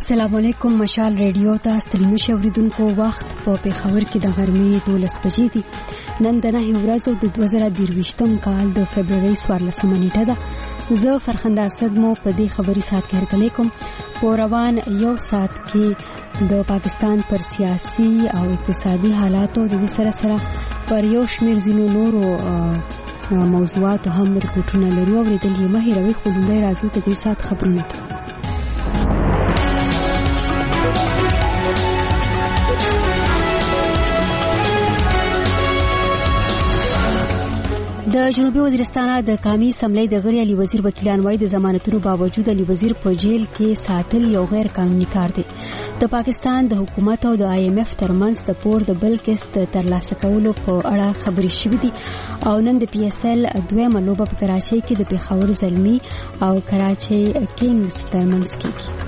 السلام علیکم. مشال ریډیو ته ستړي شو اوریدونکو. وخت په پیښور کې د غرمې 12 بجې دي. نن د 9 ورځې د 2023م کال د فبرवरी 14 نیټه ده. زه فرخنده اسد مو په دې خبري سات کې هرکلی کوم. په روان یو سات کې د پاکستان پر سیاسي او اقتصادي حالاتو د سره سره پر یو شمیر ځینو نورو موضوعاتو هم رپورټونه لرو. اوریدل یې مه هېروئ. خو لومړی راځو د دې سات خبرونه ته. د جنوبي وزیرستان د قومي اسمبلی د غړي علي وزیر وکیلان وايي د ضمانتونو باوجود علي وزیر په جیل کې ساتل یو غیر قانوني کار دی. د پاکستان د حکومت او د IMF ترمنځ د پور د بل قسط ترلاسه کولو په اړه خبرې شوې دي او نن د PSL دویمه لوبه په کراچۍ کې د پیښور زلمي او کراچۍ کینګز ترمنځ کېږي.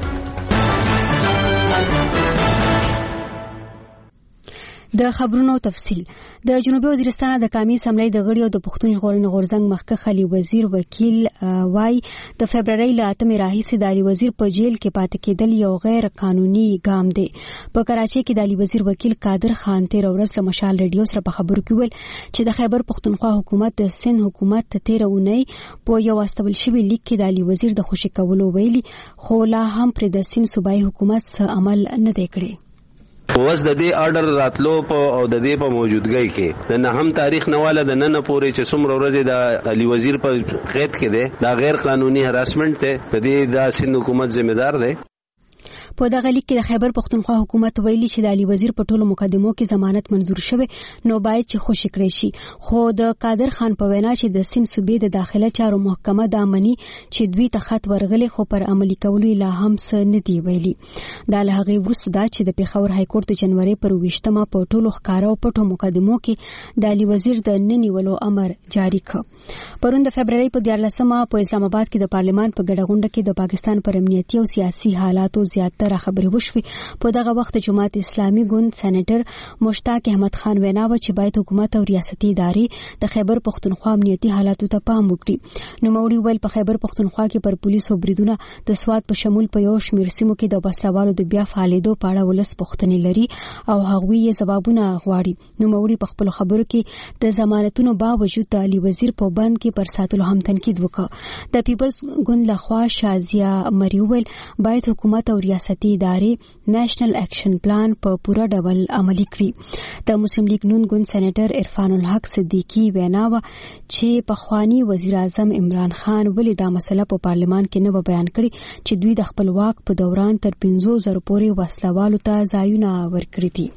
د خبرونو تفصیل. د جنوبي وزیرستان د قومي اسمبلی د غړي او د پښتون ژغورنې غورځنګ مخکښ علي وزیر وکیل وايي د فبرवरी ل 8 راهیسې د علي وزیر په جیل کې پاتې کېدل یو غیر قانوني ګام دی. په کراچۍ کې د علي وزیر وکیل قادر خان تیر ورځ له مشال ریډیو سره په خبرو کې ویل چې د خیبر پښتونخوا حکومت د سند حکومت تیر اونۍ په یو واستول شوی لیک کې د علي وزیر د خوشي کولو ویلي، خو لا هم پر د سند صوبایي حکومت څخه عمل نه دی کړی. اوس د دې آرډر راتلو په او د دې په موجودګۍ کې د نهم تاریخ نواله د نن پورې چې څومره ورځې د علي وزیر په قید کې ده دا غیر قانوني هراسمنت ده. د دې د سند حکومت ذمہ دار ده. په دغه لیک کې د خیبر پښتونخوا حکومت ویلي چې د علي وزیر په ټولو مقدمو کې ضمانت منظور شوی نو باید چې خوشی کړی شي. خو د قادر خان په وینا چې د سند صوبې د داخله چارو محکمه دا مني چې دوی ته خط ورغلي خو پر عملي کولو لا هم څه نه دی ویلي. دا له هغې وروسته دا چې د پیښور های کورټ د جنوري پر 20مه په ټولو ښکاره او پټو مقدمو کې د علي وزیر د ننیولو امر جاری کړ. پرون د فبرवरी په 14مه په اسلام آباد کې د پارلمان په ګډه غونډه کې د پاکستان پر امنیتي او سیاسي حالاتو زیاتره خبرې وشوي. په دغه وخت جماعت اسلامي ګوند سېنیټر مشتاق احمد خان وینا و چې باید حکومت او ریاستي ادارې د خیبر پښتونخوا امنیتي حالاتو ته پام وکړي. نوموړي ویل په خیبر پښتونخوا کې پر پولیسو بریدونه د سواد په شمول په یو شمېر سیمو کې د بسوالو د بیا فعالېدو په اړه ولس پوښتنې لري او هغوی یې ځوابونه غواړي. نوموړي په خپلو خبرو کې د ضمانتونو باوجود د علي وزیر په بند کې پر ساتلو هم تنقید وکړ. د پیپلز ګوند لخوا شازیا مری ویل باید حکومت او ریاستي ادارې نېشنل اکشن پلان په پوره ډول عملي کړي. د مسلم لیگ نون ګوند سېنیټر عرفان الحق صدیقی وینا و چې پخوانی وزیر اعظم عمران خان ولې دا مسله په پارلمان کې نه بیان کړي چې دوی د خپل واک په دوران تر 5,000 پورې وسلوالو ته ځایونه ورکړي دي.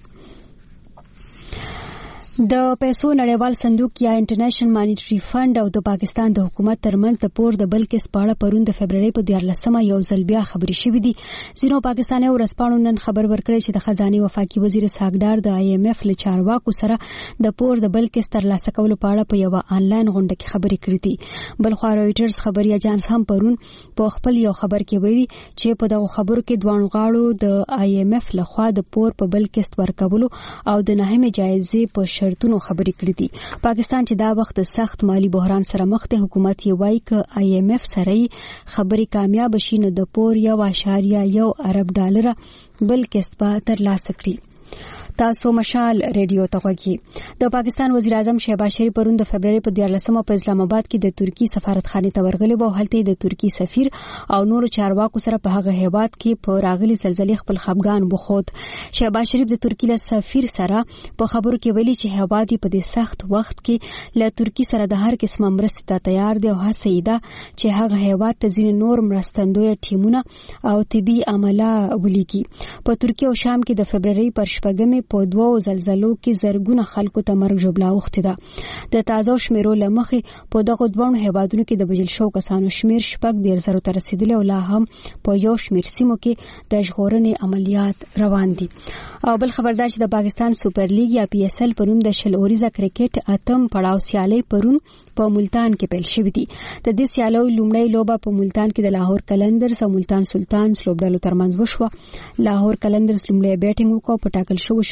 د پیسو نړیوال صندوق یا انټرنیشنل مانیټری فند او د پاکستان د حکومت ترمنځ د پور د بل کیس په اړه پرون د فبرवरी په 14مه یو ځل بیا خبرې شوې دي. ځینو پاکستاني ورځپاڼو نن خبر ورکړی چې د خزانه وفاقي وزیر اسحاق ډار د IMF له چارواکو سره د پور د بل کیس ترلاسه کولو په اړه په یو آنلاین غونډه کې خبرې کړې دي. بلخوا رويټرز خبري اژانس هم پرون په خپل یو خبر کې ویلي چې په دغه خبرو کې دوه غاړو د IMF لخوا د پور په بل کیس ورکولو او د نهمه جایزې په شرطونو خبرې کړې دي. پاکستان چې دا وخت سخت مالی بحران سره مخ دی، حکومت یې وایي چې IMF سره خبرې کامیاب شي نو د پور 1.1 ارب ډالر بل کیس په ترلاسه کړي. تاسو مشال ریډیو ته غوږی. د پاکستان وزیر اعظم شهباز شریف پرون د فبرवरी په 14مه په اسلام آباد کې د ترکی سفارتخانه ته ورغلی و. هلته د ترکی سفیر او نور چارواکو سره په هغه هیواد کې په راغلي زلزلې خپل خفګان وخود. شهباز شریف د ترکی له سفیر سره په خبرو کې ویلي چې هیواد په دې سخت وخت کې له ترکی سره د هر قسمه مرستې ته تیار دی او هڅه یې ده چې هغه هیواد ته ځینې نور مرستندوی ټیمونه او طبي عمله ولیږي. په ترکی او شام کې د فبرवरी پر 4 په دوو زلزلو کې زرګونه خلکو ته مرګ ژوبلا اوښتې ده. د تازه شمیرو له مخې په دغو دوه هیوادونو کې د وژل شوو کسانو شمیر 14,000 ته رسیدلی او لا هم په یو شمیر سیمو کې د ژغورنې عملیات روان دي. او بل خبردار چې د پاکستان سوپر لیګ یا PSL پرون د شل اوریزه کرکټ اتم پړاو سیالي پرون په ملتان کې پیل شوې دي. د دې سیالو لومړی لوبه په ملتان کې د لاهور کلندرز او ملتان سلطانز لوبډلو ترمنځ وشوه. لاهور کلندرز لومړی بیټینګ وکړ په ټاکل شوو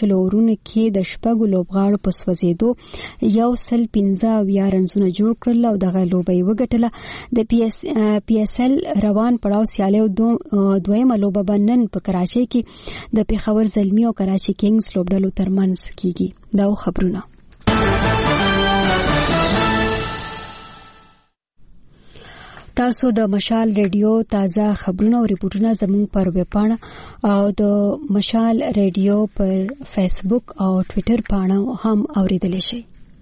شلو ورونو کې د شپږو لوبغاړو په سوځېدو 115 رنزونه جوړ کړل او دغه لوبه یې وګټله. د پی اس ال روان پړاو سیالیو دویمه لوبه به نن په کراچۍ کې د پیښور زلمي او کراچۍ کینګز لوبډلو ترمنځ کیږي. دا خبرونه تاسو د مشال ریډیو تازه خبرونه او ریپورتونه زموږ پر ویبپاڼه او د مشال ریډیو پر فیسبوک او ټوئیټر پاڼه هم اوریدلی شئ.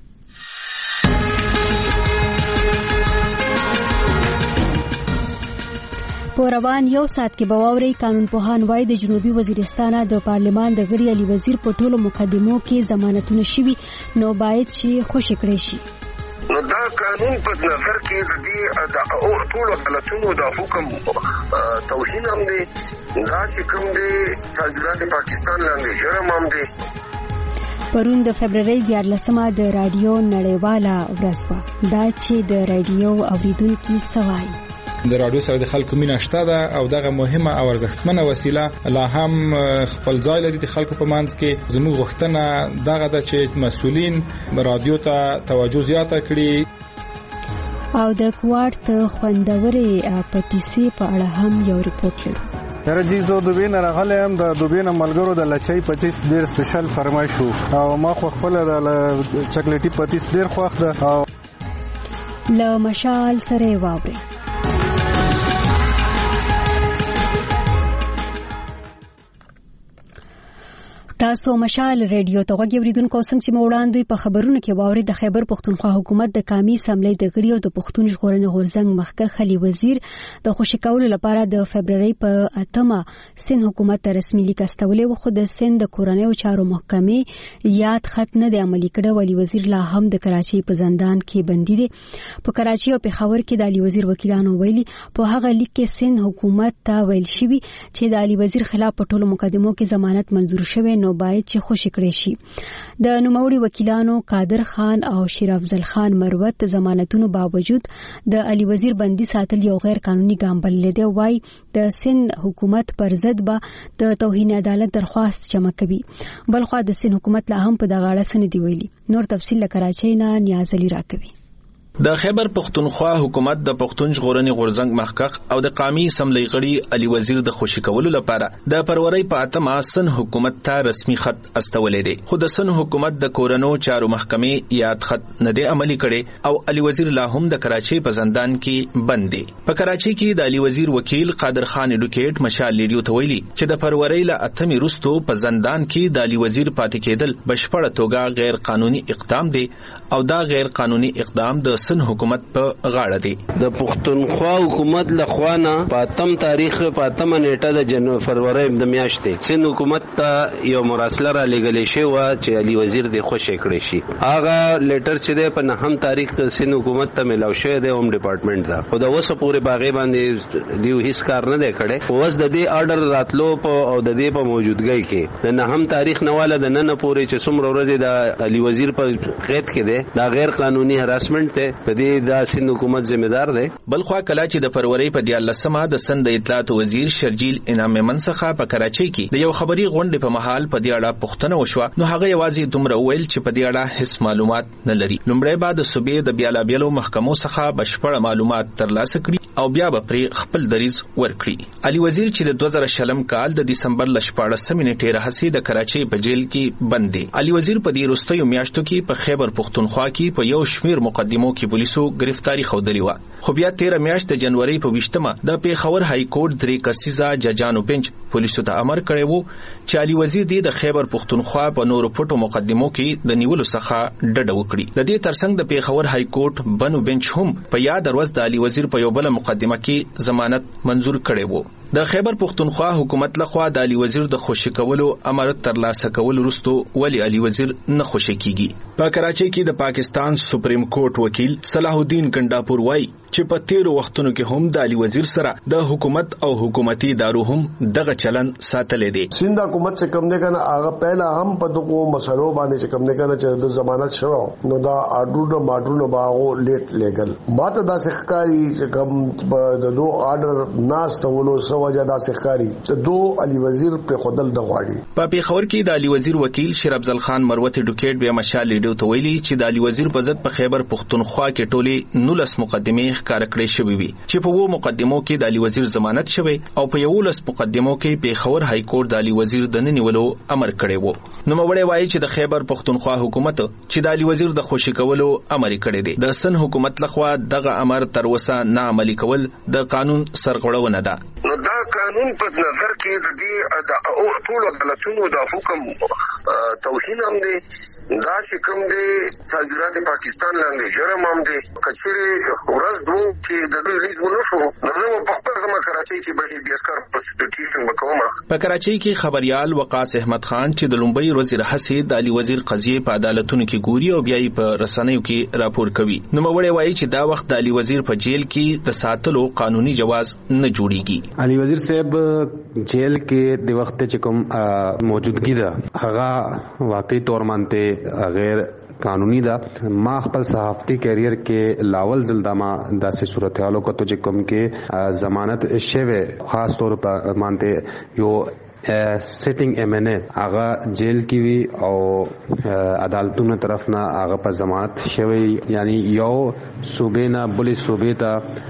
په روان یو ساعت کې به واورئ قانون پوهان وایي د جنوبي وزیرستان د پارلمان د غړي علي وزیر په ټولو مقدمو کې ضمانتونه شوي نو باید چې خوشي کړی شي. نو دا قانون په نظر کې د دې ټولو حالتونو د حکم توهین هم دی، دا چې کوم دی تاجرات پاکستان لاندې جرم هم دی. پرون د فبرवरी 14 د رادیو نړیواله ورځ وه. دا چې د رادیو اوریدونکو سوای د رادیو سره د خلکو مینه شته ده او دغه مهمه او ارزښتمنه وسیله لا هم خپل ځای لري د خلکو په منځ کې. زموږ غوښتنه دغه ده چې مسؤلین رادیو ته توجه زیاته کړي. او د کوارت خوندورې پتیسي په اړه هم یو ریپورت لرو. درجی زو دوبه نه راغلم د دوبه نه ملګرو د لچای پتیس ډیر سپیشل فرمایش او ما خو خپل د چاکلیټي پتیس ډیر خوښ ده او له مشال سره واوري. تاسو مشال ریډیو ته غوږی اوریدونکو څنګه چې وړاندې په خبرونو کې واوري د خیبر پښتونخوا حکومت د قومي اسمبلی د غړي او د پښتون ژغورنې غورځنګ مخکښ علي وزیر د خوشی کولو لپاره د فبرवरी په 8 سند حکومت ته رسمي لیک استولې و. خو د سند د کورنۍ او چارو محکمې یاد خط نه دی عملي کړی. علي وزیر لا هم د کراچۍ په زندان کې بندي دی. په کراچۍ او پیښور کې د علي وزیر وکیلانو ویلي په هغه لیک کې سند حکومت ته ویل شوی چې د علي وزیر خلاف په ټولو مقدمو کې ضمانت منظور شوی نو باید چې خوشي کړی شي. د نوموړي وکیلانو قادر خان او شیر افضل خان مروت ضمانتونو باوجود د علي وزیر بندي ساتل یو غیر قانوني ګام بللی دی. وای د سند حکومت پر ضد به د توهین عدالت درخواست جمع کوي. بلخو د سند حکومت لا هم په دغه اړه څه نه دی ویلي. نور تفصیل له کراچۍ نه نیاز علي راکوي. د خیبر پښتونخوا حکومت د پښتون ژغورنې غورځنګ مخکښ او د قومي اسمبلی غړي علي وزیر د خوشی کولو لپاره د فروری په 8 سن حکومت ته رسمي خط استولې دي. خو د سن حکومت د کورنو چارو محکمې یاد خط نه دی عملي کړي او علي وزیر لا هم د کراچۍ په زندان کې بند دی. په کراچۍ کې د علي وزیر وکیل قادر خان اډوکیټ مشال ریډیو ته ویلي چې د فروری ل 8 وروسته په زندان کې د علي وزیر پاتې کېدل بشپړه توګه غیر قانوني اقدام دی او دا غیر قانوني اقدام د سن حکومت په غاړه دی. د پښتونخوا حکومت لخوانه په 8 تاریخ په 8 نیټه د فروری د میاشتې سن حکومت ته یو مراسله را لګلې شو چې علي وزیر د خوشی کړی شي. هغه لیټر چې د په 9 تاریخ سن حکومت ته ملاو شوی د ہوم ډپارټمنټ ته خو د وسه پورې باغې باندې دیو هیڅ کار نه دی کړی. اوس د دې آرډر راتلو او د دې په موجودګۍ کې د 9 تاریخ نواله د نن پورې چې څومره ورځې د علي وزیر په قید کې دی دا غیر قانوني هراسمنت ته د دې د سند حکومت ذمہ دار دی. بلخو کله چې د فروری په 14 د سند اطلاعات وزیر شرجیل انعام منسخه په کراچۍ کې د یو خبري غونډې په محل په دې اړه پوښتنه وشوه نو هغه یوازې دومره ویل چې په دې اړه هیڅ معلومات نه لري. لومړی بعد صوبې د بیلابیلو محکمو څخه بشپړ معلومات ترلاسه کړي او بیا به پرې خپل دریز ورکړي. علي وزیر چې د 2000 کال د دسمبر 14 نیټې راهسي د کراچۍ په جیل کې بند دی. علي وزیر په دې وروستیو میاشتو کې په خیبر پښتونخوا کې په یو شمیر مقدمو کې پولیسو گرفتاری خودلی و. خو بیا 13 میاشت د جنوري په 20مه د پیښور های کورټ 3 کسیزه ججانو بنچ پولیسو ته امر کړی وو چې علي وزیر د خیبر پښتونخوا په نورو پټو مقدمو کې د نیولو څخه ډډه وکړي. د دې ترڅنګ د پیښور های کورټ بنو بنچ هم په یاد ورځ د علي وزیر په یو بل مقدمه کې ضمانت منظور کړی وو. د خیبر پښتونخوا حکومت لخوا د علي وزیر د خوشی کولو امر ترلاسه کول وروسته ولی علي وزیر نه خوشی کیږي. په کراچۍ کې د پاکستان سپریم کورټ وکیل صلاح الدین کنډاپور وایي چې په 13 وختونو کې هم د علي وزیر سره د حکومت او حکومتي ادارو هم دغه چلن ساتلې دي. سند حکومت څخه کم نه کنه هغه پہلا هم په دغه مسلو باندې چې کم نه کنه چې د ضمانت شوه نو دا اډو ماډو نو باغو لیټ لیګل ماته دا ښکاری چې کم د دوه آرډر ناس ته ولو سو وجه دا سخاري چې دو علي وزیر په خودل د غواړي. په پیښور کې د علي وزیر وکیل شیر افضل خان مروت اډوکیټ بیا مشال لیډیو ته ویلي چې د علي وزیر په ضد په خیبر پختونخوا کې ټولي 19 مقدمې ښکار کړې شوې وي چې په وو مقدمو کې د علي وزیر ضمانت شوی او په 11 مقدمو کې پیښور های کورټ د علي وزیر د ننیولو امر کړی وو. نو مړی وایي چې د خیبر پختونخوا حکومت چې د علي وزیر د خوشی کولو امر کړی دی د سن حکومت لخوا دغه امر تر اوسه نه عملي کول د قانون سرغړونه ده. نو دا قانون په نظر کې د دې ټول عدالتونو د حکم توهین هم دی دا چې کوم دی تاجرات پاکستان لاندې جرم هم دی کچېره ورځ دوه چې د دوی ریلیز ونشو نو په خپل ځما کراچۍ کې به بیسکار پروسټیټیشن وکوم. په کراچۍ کې خبريال وقاص احمد خان چې د لومبۍ ورځ راهسي د علي وزیر قضیه په عدالتونو کې ګوري او بیا یې په رسنیو کې راپور کوي. نو مړی وایي چې دا وخت د علي وزیر په جیل کې د ساتلو قانوني جواز نه جوړیږي. علي وزیر صاحب جیل کې د وخت چې کوم موجودګي ده هغه واقعي تور مانته غیر قانونی دا. ما خپل صحافتی کیریئر کې لاول ځلدما داسې صورتحالو کو ته کوم کې ضمانت شوه خاص طور په مانته یو سیټینګ ایم ان ای هغه جیل کې وی او عدالتونو طرف نه هغه په ضمانت شوی یعنی یو صوبې نه بلې صوبې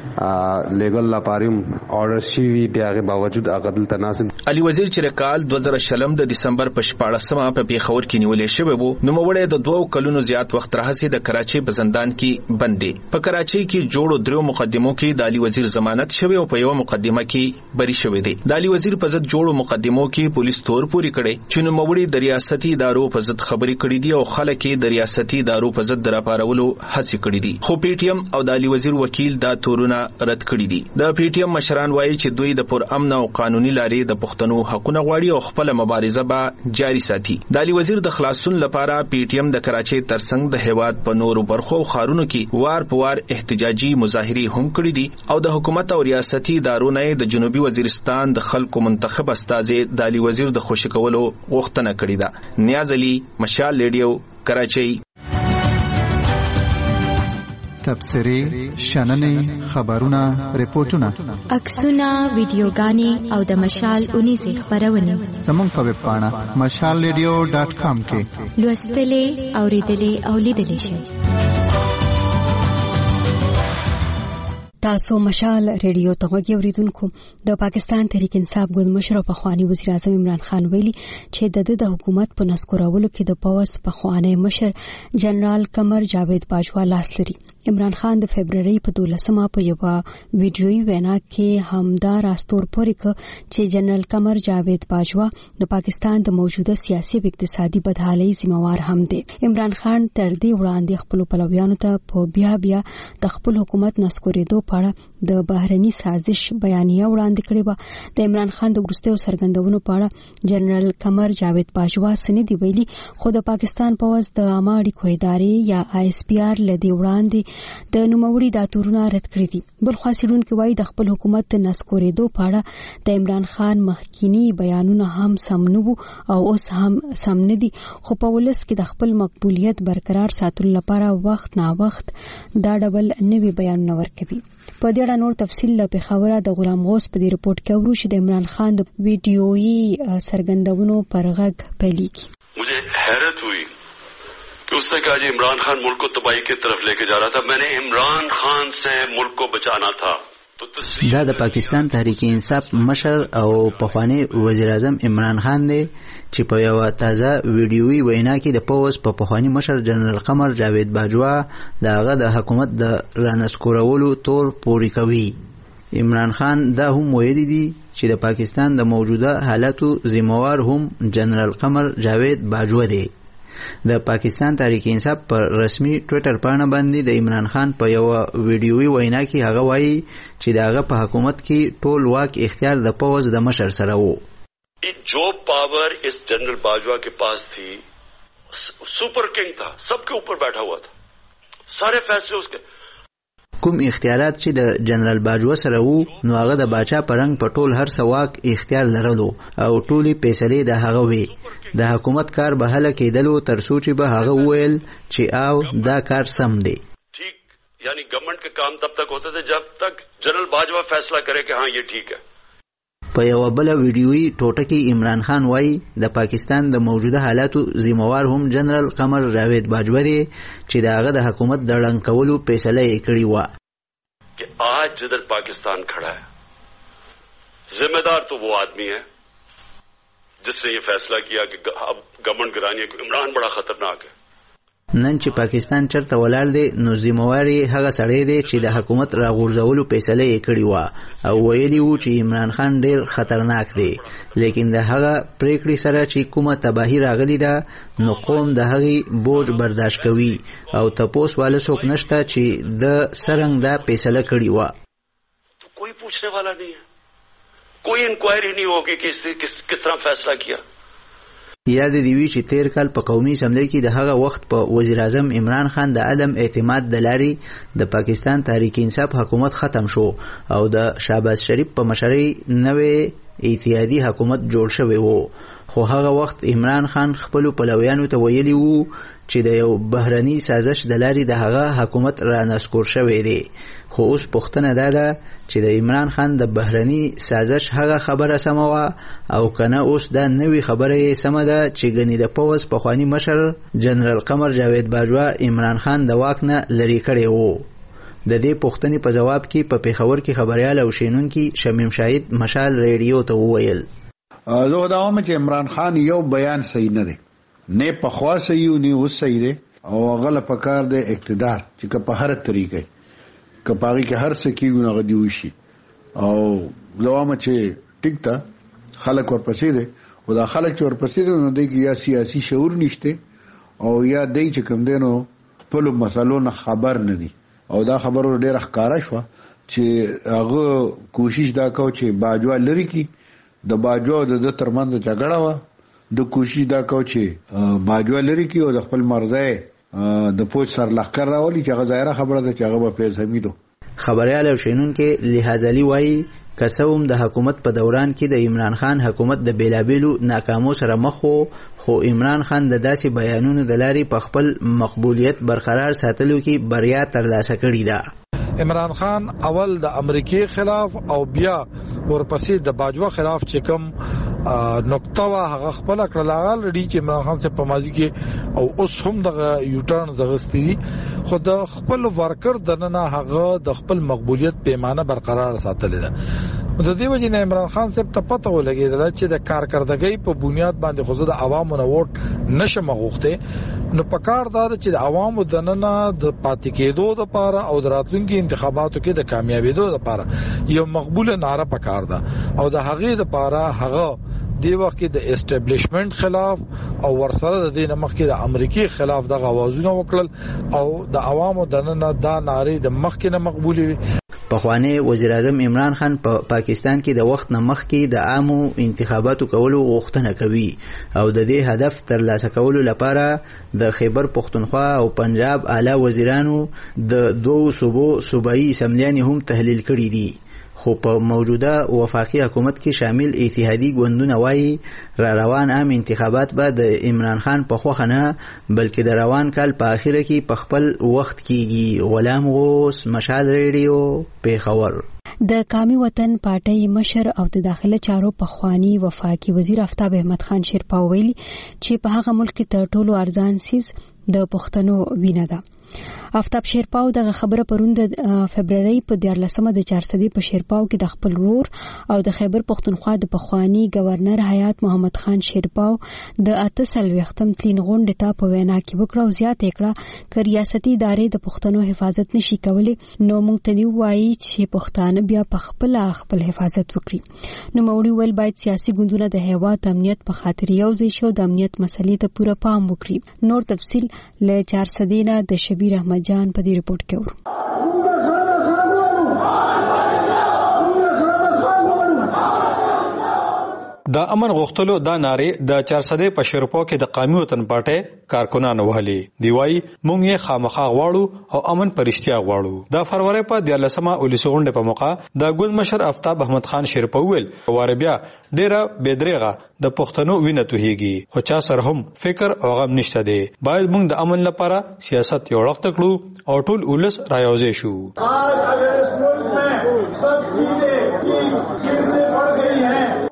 ته لیګل لاپاریم آرډر شوی بیاغه باوجود هغه دل تناسب. علي وزیر چې کال 2000 د دسمبر په 14 په پیښور کې نیولې شوی وو نو مړی د 2 کلونو زیات وخت راهسي د کراچۍ په زندان کې بندي. په کراچۍ کې جوړو درو مقدمو کې د علي وزیر ضمانت شوی او په یو مقدمه کې بری شوی دی. د علي وزیر په ضد جوړو مقدمو کې پولیس تور پوری کړي چې نو مړی د ریاستي ادارو په ضد خبري کړي دي او خلک د ریاستي ادارو په ضد راپارولو هڅه کړي دي خو پی ټی ایم او د علي وزیر وکیل دا تورونه رد کړي دي. د پی ټی ایم مشران وایي چې دوی د پر امن او قانوني لارې د پښتنو حقونه غواړي او خپل مبارزه به جاری ساتي. د علي وزیر د خلاصون لپاره پی ټی ایم د کراچۍ ترڅنګ د هیواد په نورو برخو خارونو کې وار په وار احتجاجي مظاهرې هم کړي دي او د حکومت او ریاستي ادارو نه د جنوبي وزیرستان د خلکو منتخب استازي د علي وزیر د خوشی کولو غوښتنه کړې ده. نیاز علي مشال لیډیو کراچۍ. تبصرې شننې خبرونه ریپورتونه عکسونه ویډیوګانې او د مشال 19 خبرونه زموږ په ویب پاڼه mashalradio.com کې لوستلې اوریدلې او لیدلې شئ. تاسو مشال ریډیو ته غوږی اوریدونکو. د پاکستان تحریک انصاف ګوند مشر او پخوانی وزیر اعظم عمران خان ویلي چې د حکومت په نسکورولو کې د پوز پخوانی مشر جنرال قمر جاوید باجوا لاس لري. عمران خان د فبرवरी په 12 په یو ویډیوي وینا کې همدا راستور پورې ک چې جنرال قمر جاوید باجوا د پاکستان د موجوده سیاسي او اقتصادي بدحالۍ ذمہوار هم دی. عمران خان تر دې وړاندې خپل پلویانو ته په بیا د خپل حکومت نسکورېدو پاړه د بهرني سازش بیانیه وړاندې کړې و. د عمران خان د وروستیو سرګندونو پاړه جنرال قمر جاوید باجوا سندي ویلي خو د پاکستان پوز د عامه اړیکو ادارې یا آی اس پی آر لدی وړاندې د نوموړي د تورونه رد کړی دي. بل خاصیدون کې وایي د خپل حکومت د نسکورېدو پاړه د عمران خان مخکینی بیانونه هم سم نه وو او اوس هم سم نه دي خو په ولس کې د خپل مقبولیت برقرار ساتلو لپاره وخت نا وخت دا ډبل نوي بیانونه ورکوي. په دې اړه نور تفصیل له پیښور د غلام غوث په دې رپورت کې ورو چې د عمران خان د ویډیويي سرګندونو پر غږ پیلېږي. मुझे हैरत हुई कि उसने कहा जी इमरान खान मुल्क को तबाही की तरफ लेके जा रहा था. मैंने इमरान खान से मुल्क को बचाना था. دا د پاکستان تحریک انصاف مشر او پخوانی وزیر اعظم عمران خان دی چې په یو تازه ویډیوي وینا کې د پوز په پخوانی مشر جنرال قمر جاوید باجوا دغه د حکومت د رانسکورولو تور پوری کوي. عمران خان دا هم ویلي دي چې د پاکستان د موجوده حالاتو ذمہوار هم جنرال قمر جاوید باجوا دی. د پاکستان تحریک انصاف پر رسمي ټوئیټر پاڼه باندې د عمران خان په یو ویډیوي وینا کې هغه وایي چې دغه په حکومت کې ټول واک اختیار د پوز د مشر سره وو. जो पावर इस जनरल बाजवा के पास थी, सुपर किंग था, सबके ऊपर बैठा हुआ था, सारे फैसले उसके. کوم اختیارات چې د جنرال باجوا سره وو نو هغه د باچا پرنګ په ټول هر سواک اختیار لرلو او ټولي فیصلې د هغه وی. د حکومت کار به هله کېدلو تر څو چې به هغه وویل چې او دا کار سم دی. ٹھیک یعنی گورنمنٹ کے کام تب تک ہوتے تھے جب تک جنرل باجوا فیصلہ کرے کہ ہاں یہ ٹھیک ہے. په یو بل ویډیويي ټوټه کې عمران خان وایي د پاکستان د موجوده حالاتو ذمہوار هم جنرال قمر جاوید باجوه دی چې داغه د حکومت د ړنګ کولو فیصله یې کړې و कि आज जिधर पाकिस्तान खड़ा है जिम्मेदार तो वो आदमी है जिसने ये फैसला किया कि अब गवर्नमेंट गिरानी है कि इमरान बड़ा खतरनाक है। نن چې پاکستان چرته ولاړ دی نو ذمہوار هغه سړی دی چې د حکومت راغورځولو فیصله یې کړې و او ویلي و چې عمران خان ډیر خطرناک دی لیکن د هغه پریکړې سره چې کومه تباہی راغلی ده نو قوم د هغې بوج برداشت کوي او تپوس والا څوک نشته چې د سرنګ دا فیصله کړې و. کوئی پوچھنے والا نہیں ہے کوئی انکوائری نہیں ہوگی کہ کس طرح فیصلہ کیا. یاد دی وی چې تیر کال په قومي اسمبلی کې د هغه وخت په وزیر اعظم عمران خان د عدم اعتماد د لارې د پاکستان تحریک انصاف حکومت ختم شو او د شهباز شریف په مشرۍ نوې اتحادی حکومت جوړ شوی وو خو هغه وخت عمران خان خپل پلویانو ته ویلي وو چې د یو بهرني سازش د لارې د هغه حکومت را نسکور شوی دی خو اوس پوښتنه ده چې د عمران خان د بهرني سازش هغه خبره سمه وه او کنه اوس دا نوې خبره یې سمه ده چې ګنې د پوځ پخواني مشر جنرال قمر جاوید باجوه عمران خان د واک نه لرې کړی و. د دې پوښتنې په جواب کې په پیښور کې خبريال او شینونکي شمیم شاهد مشال ریډیو ته وویل زه دا وایم چې عمران خان یو بیان صحیح نه دی نه په خوا صحیح نه اوس صحیح دی او غل په کار دی اقتدار چې په هر طریقې کپاغي کې هر څه کیږي نو غدي وشي او لوامه چې ټیک تا خلک ورپسې دي او دا خلک چې ورپسې دي نو د یا سیاسي شعور نشته او یا دای چې کوم دینو په مسلو نه خبر نه دي او دا خبرو ډېر ښکارا شو چې هغه کوشش دا کو چې باجوه لري کی د باجوه د ترمنځ جګړه و د کوشش دا کو چې باجوه لري کی او د خپل مرزه د پوج سر لخر راولي چې هغه ظاهره خبره ده چې هغه په زمیدو خبريال او شینونکي لحاظلی وایي کسوم د حکومت په دوران کې د عمران خان حکومت د بیلابیلو ناکامو سره مخ خو عمران خان د داسې بیانونو د لارې په خپل مقبولیت برقرار ساتلو کې بریا ترلاسه کړې ده. عمران خان اول د امریکای خلاف او بیا ورپسې د باجوه خلاف چې کوم نقطه وا هغه خپل کړل هغه لري چې عمران خان څخه په ماضي کې او اوس هم د یوټرن زغستی خو د خپل ورکر دنه هغه د خپل مقبولیت پیمانه برقرار ساتل ده. د دې وجې نه عمران خان څخه ته پته ولګیدل چې د کارکردګۍ په بنیاد باندې خو د عوامو نه ووټ نشه مغوښته نو پکار دا چې د عوامو دنه د پاتې کېدو لپاره او د راتلونکي انتخاباتو کې د کامیابیدو لپاره یو مقبوله ناره پکار ده او د هغې لپاره هغه دی وخت کې د اسټابلیشمنت خلاف او ورسره د دې مخ کې د امریکای خلاف د غوازونه وکړل او د عوامو دنه دا ناره د مخ کې نه مقبولې وي. پخوانی وزیر اعظم عمران خان په پاکستان کې د وخت نه مخکې د عامو انتخاباتو کولو غوښتنه کوي او د دې هدف ترلاسه کولو لپاره د خیبر پختونخوا او پنجاب اعلی وزیرانو د دوو صوبایي اسمبلیانې هم تحلیل کړي دي خو په موجوده وفاقي حکومت کې شامل اتحادی ګوندونه وایي روان عام انتخابات به د عمران خان په خوښه نه بلکې د روان کال په اخره کې په خپل وخت کېږي. غلام غوث مشال ریډیو پیښور. د قومي وطن پارټۍ مشر او د داخله چارو پخوانی وفاقي وزیر آفتاب احمد خان شیرپا ویلي چې په هغه ملک کې تر ټولو ارزان سیس د پښتنو وینه ده. آفتاب شیرپاو دغه خبره پرون د فبرवरी په 14مه د 400 په شیرپاو کې د خپل رور او د خیبر پختونخوا د پخوانی گورنر حیات محمد خان شیرپاو د 38م تلین غونډه ته په وینا کې وکړه او زیات کړه چې ریاستي ادارې د پښتنو حفاظت نشي کولی نو موږ ته دی وایي چې پښتانه بیا په خپل حفاظت وکړي. نو موړي ول باید سیاسي ګوندونه د هیواد امنیت په خاطر یو ځای شو د امنیت مسلې ته پوره پام وکړي. نور تفصیل له 400 نه د شبیر احمد جان په دې رپورت کې ورو. د امن غوښتلو دا ناره د 400 په شیرپاو کې د قومي وطن پارټۍ کارکونانو وهلي دی وایي مونږ یې خامخا غواړو او امن پرشتیا غواړو. د فروری په 14مه ولسی غونډه په موقع د ګوند مشر آفتاب احمد خان شیرپاو ویل واربیا ډیره بدرېغه د پښتنو وینه توهیږي خو چا سره هم فکر او غم نشته دی. باید مونږ د امن لپاره سیاست یو وخت کړو او ټول ولس رايوځي شو. आज अगर इस मुल्क में सब चीजें गिरने पड़ गई हैं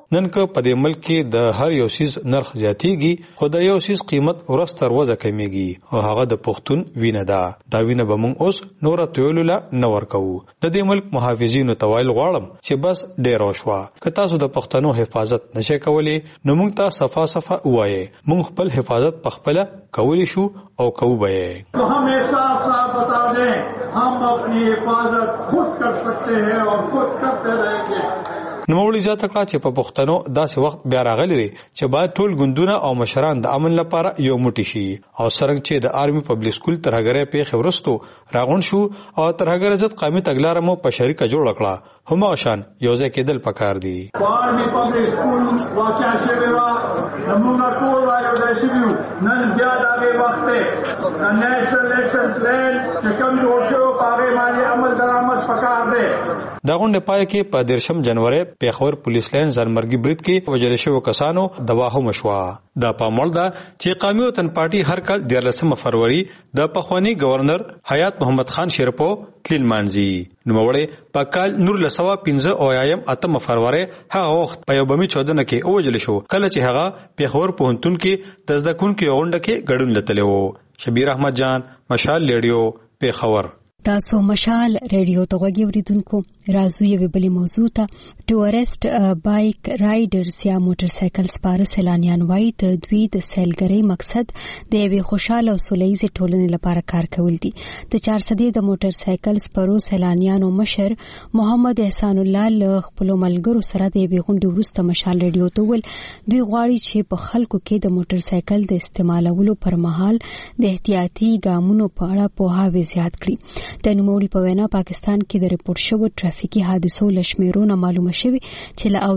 نن که په دې ملک کې د هر یو شیز نرخ زیاتیږي خو د یو شیز قیمت ورځ تر ورځې کمیږي او هغه د پښتون وینه ده. دا وینه به موږ اوس نور تویلو لا نه ورکو. د دې ملک محافظینو ته ویل غواړم چې بس ډیر وشوه. که تاسو د پښتنو حفاظت نشئ کولی نو موږ ته صفا صفا ووایئ. موږ خپل حفاظت په خپله کولی شو او کوو به یې. تو ہم صاف صاف بتا دیں ہم اپنی حفاظت خود کر سکتے ہیں اور خود کرتے رہیں گے. نوموړي زیاته کړه چې په پښتنو داسې وخت بیا راغلی دی چې باید ټول ګوندونه او مشران د امن لپاره یو موټی شي او څرنګه چې د آرمي پبلک سکول ترهګرۍ پیښې وروسته راغون شو او ترهګر ضد قومي تګلاره مو په شریکه جوړه کړه هماغه شان یو ځای کېدل پکار دي. آرمي پبلک سکول واقع شوی و زموږ ټول وایو ځای شوي نن بیا د هغې وخت دی د نیشنل ایکشن پلان چې کوم جوړ شوی په هغې باندې عمل درآمد پکار دی. دا غونډه پای کې په 13 جنوري پیښور پولیس لاین ځانمرګي برید کې وژل شوو کسانو دوا هم شوه. دا پاموړ ده چې قومي وطن پارټي هر کال 14 فروری د پخوانی گورنر حیات محمد خان شیرپو تلین مانځي. نوموړی په کال 1915 او 8 فروری هغه وخت په یو بمي چودنه کې وژل شو کله چې هغه پیښور پوهنتون کې د زده کوونکو غونډه کې ګډون لته و. شبیر احمد جان، مشال ریډیو، پیښور. تاسو مشال ریډیو ته غوږی اوریدونکو راځو یو بل موضوع ته. ټورست بایک رایډرز یا موټر سایکل سپاره سیلانیان وایي د دوی د سیلګرۍ مقصد د یوې خوشاله او سولیزې ټولنې لپاره کار کول دي. د 400 د موټر سایکل سپارو سیلانیانو مشر محمد احسان الله له خپل ملګرو سره د یوې غونډې وروسته مشال ریډیو ته ویل دوی غواړي چې په خلکو کې د موټر سایکل د استعمالولو پر مهال د احتیاطي ګامونو په اړه پوهاوی زیات کړي. د نوموړي په وینا پاکستان کې د ریپورت شوو ټرافیکي حادثو له شمیرونه معلومه شوې چې له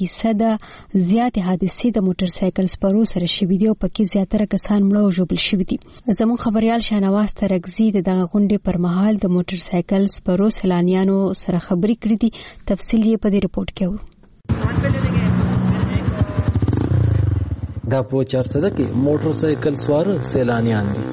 90% زیاتې حادثې د موټر سایکل سپارو سره شوې دي او پکې زیاتره کسان مړه او ژوبل شوي دي. زموږ خبريال شاهنواز ترکزي دغه غونډې پر مهال د موټر سایکل سپارو سیلانیانو سره خبرې کړې دي. تفصیل یې په دې ریپورت کې اورو. دا په 400 کې موټر سایکل سوار سیلانیان دي.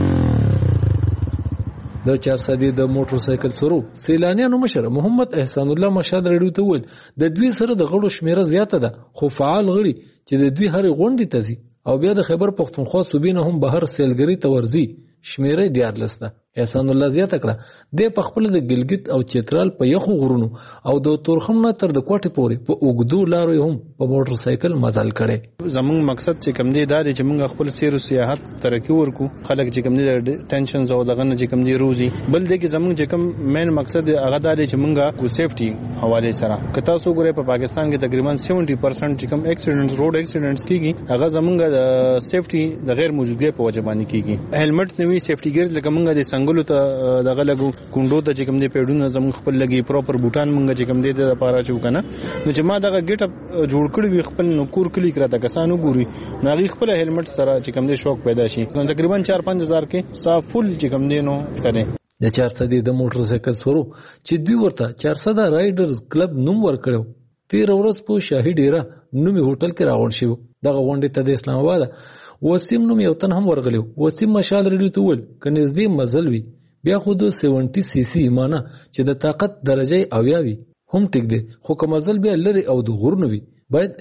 د 400 د موټر سایکل سورو سیلانیانو مشر محمد احسان الله مشهد ریډیو ته ویل د دوی سره د غړو شمیره زیاته ده خو فعال غړي چې د دوی هر غونډې ته ځي او بیا د خیبر پختونخوا صوبې نه هم بهر سیلګری ته ورځي شمیره 14 ده. احسان الله زیاته کړه د پخپل د ګلګت او چترال په یخو غرونو او د تورخم نه تر د کوټې پورې په اوګدو لارو هم په موټر سایکل مزل کړي. زمونږ مقصد چې کوم دی دا چې موږ خپل سیر او سیاحت ترقی ورکو خلک چې کوم دی ټینشنز او دغه نه چې کوم دی روزي بل دی کې زمونږ چې کوم مین مقصد هغه دا دی چې موږ کو سیفټي حواله سره که تاسو ګورئ په پاکستان کې تقریبا 70% چې کوم اکسیډنټس روډ اکسیډنټس کیږي هغه زمونږ د سیفټي د غیر موجودګۍ په وجه باندې کیږي. هیلمټ نوی سیفټي ګیرز لکه موږ د څنګهلو ته دغه لګو کونډو ته چې کوم دی پیډونه زموږ خپل لګي پراپر بوټان مونږ چې کوم دی د لپاره چې کنه نو چې ما دغه ګیټ اپ جوړ کړی وي خپل نو کور کلی کړه د کسانو ګوري ناغي خپل هیلمټ سره چې کوم دی شوق پیدا شي نو تقریبا 4-5000 کې صاف فل چې کوم دی نو کړي. د 400 د موټر سایکل سورو چې دوی ورته 400 رایډرز کلب نوم ورکړو 13 ورځ په شاهي ډیره نومي هوټل کې راغون شو. دغه غونډه ته د اسلام آباد وسیم نوم یو تن هم ورغلیو. وسیم مشال ریډیو ته ول کنه زدي مزل وی بیا خو د 70 سی سی معنی چې د طاقت درجه اویاوي هم ټیک دی خو کوم مزل بیا لري او د غورنو وی باید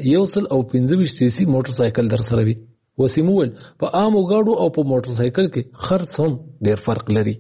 125 سی سی موټر سایکل در سره وي. وسیم ول په عامو گاډو او په موټر سایکل کې خرڅ هم ډیر فرق لري.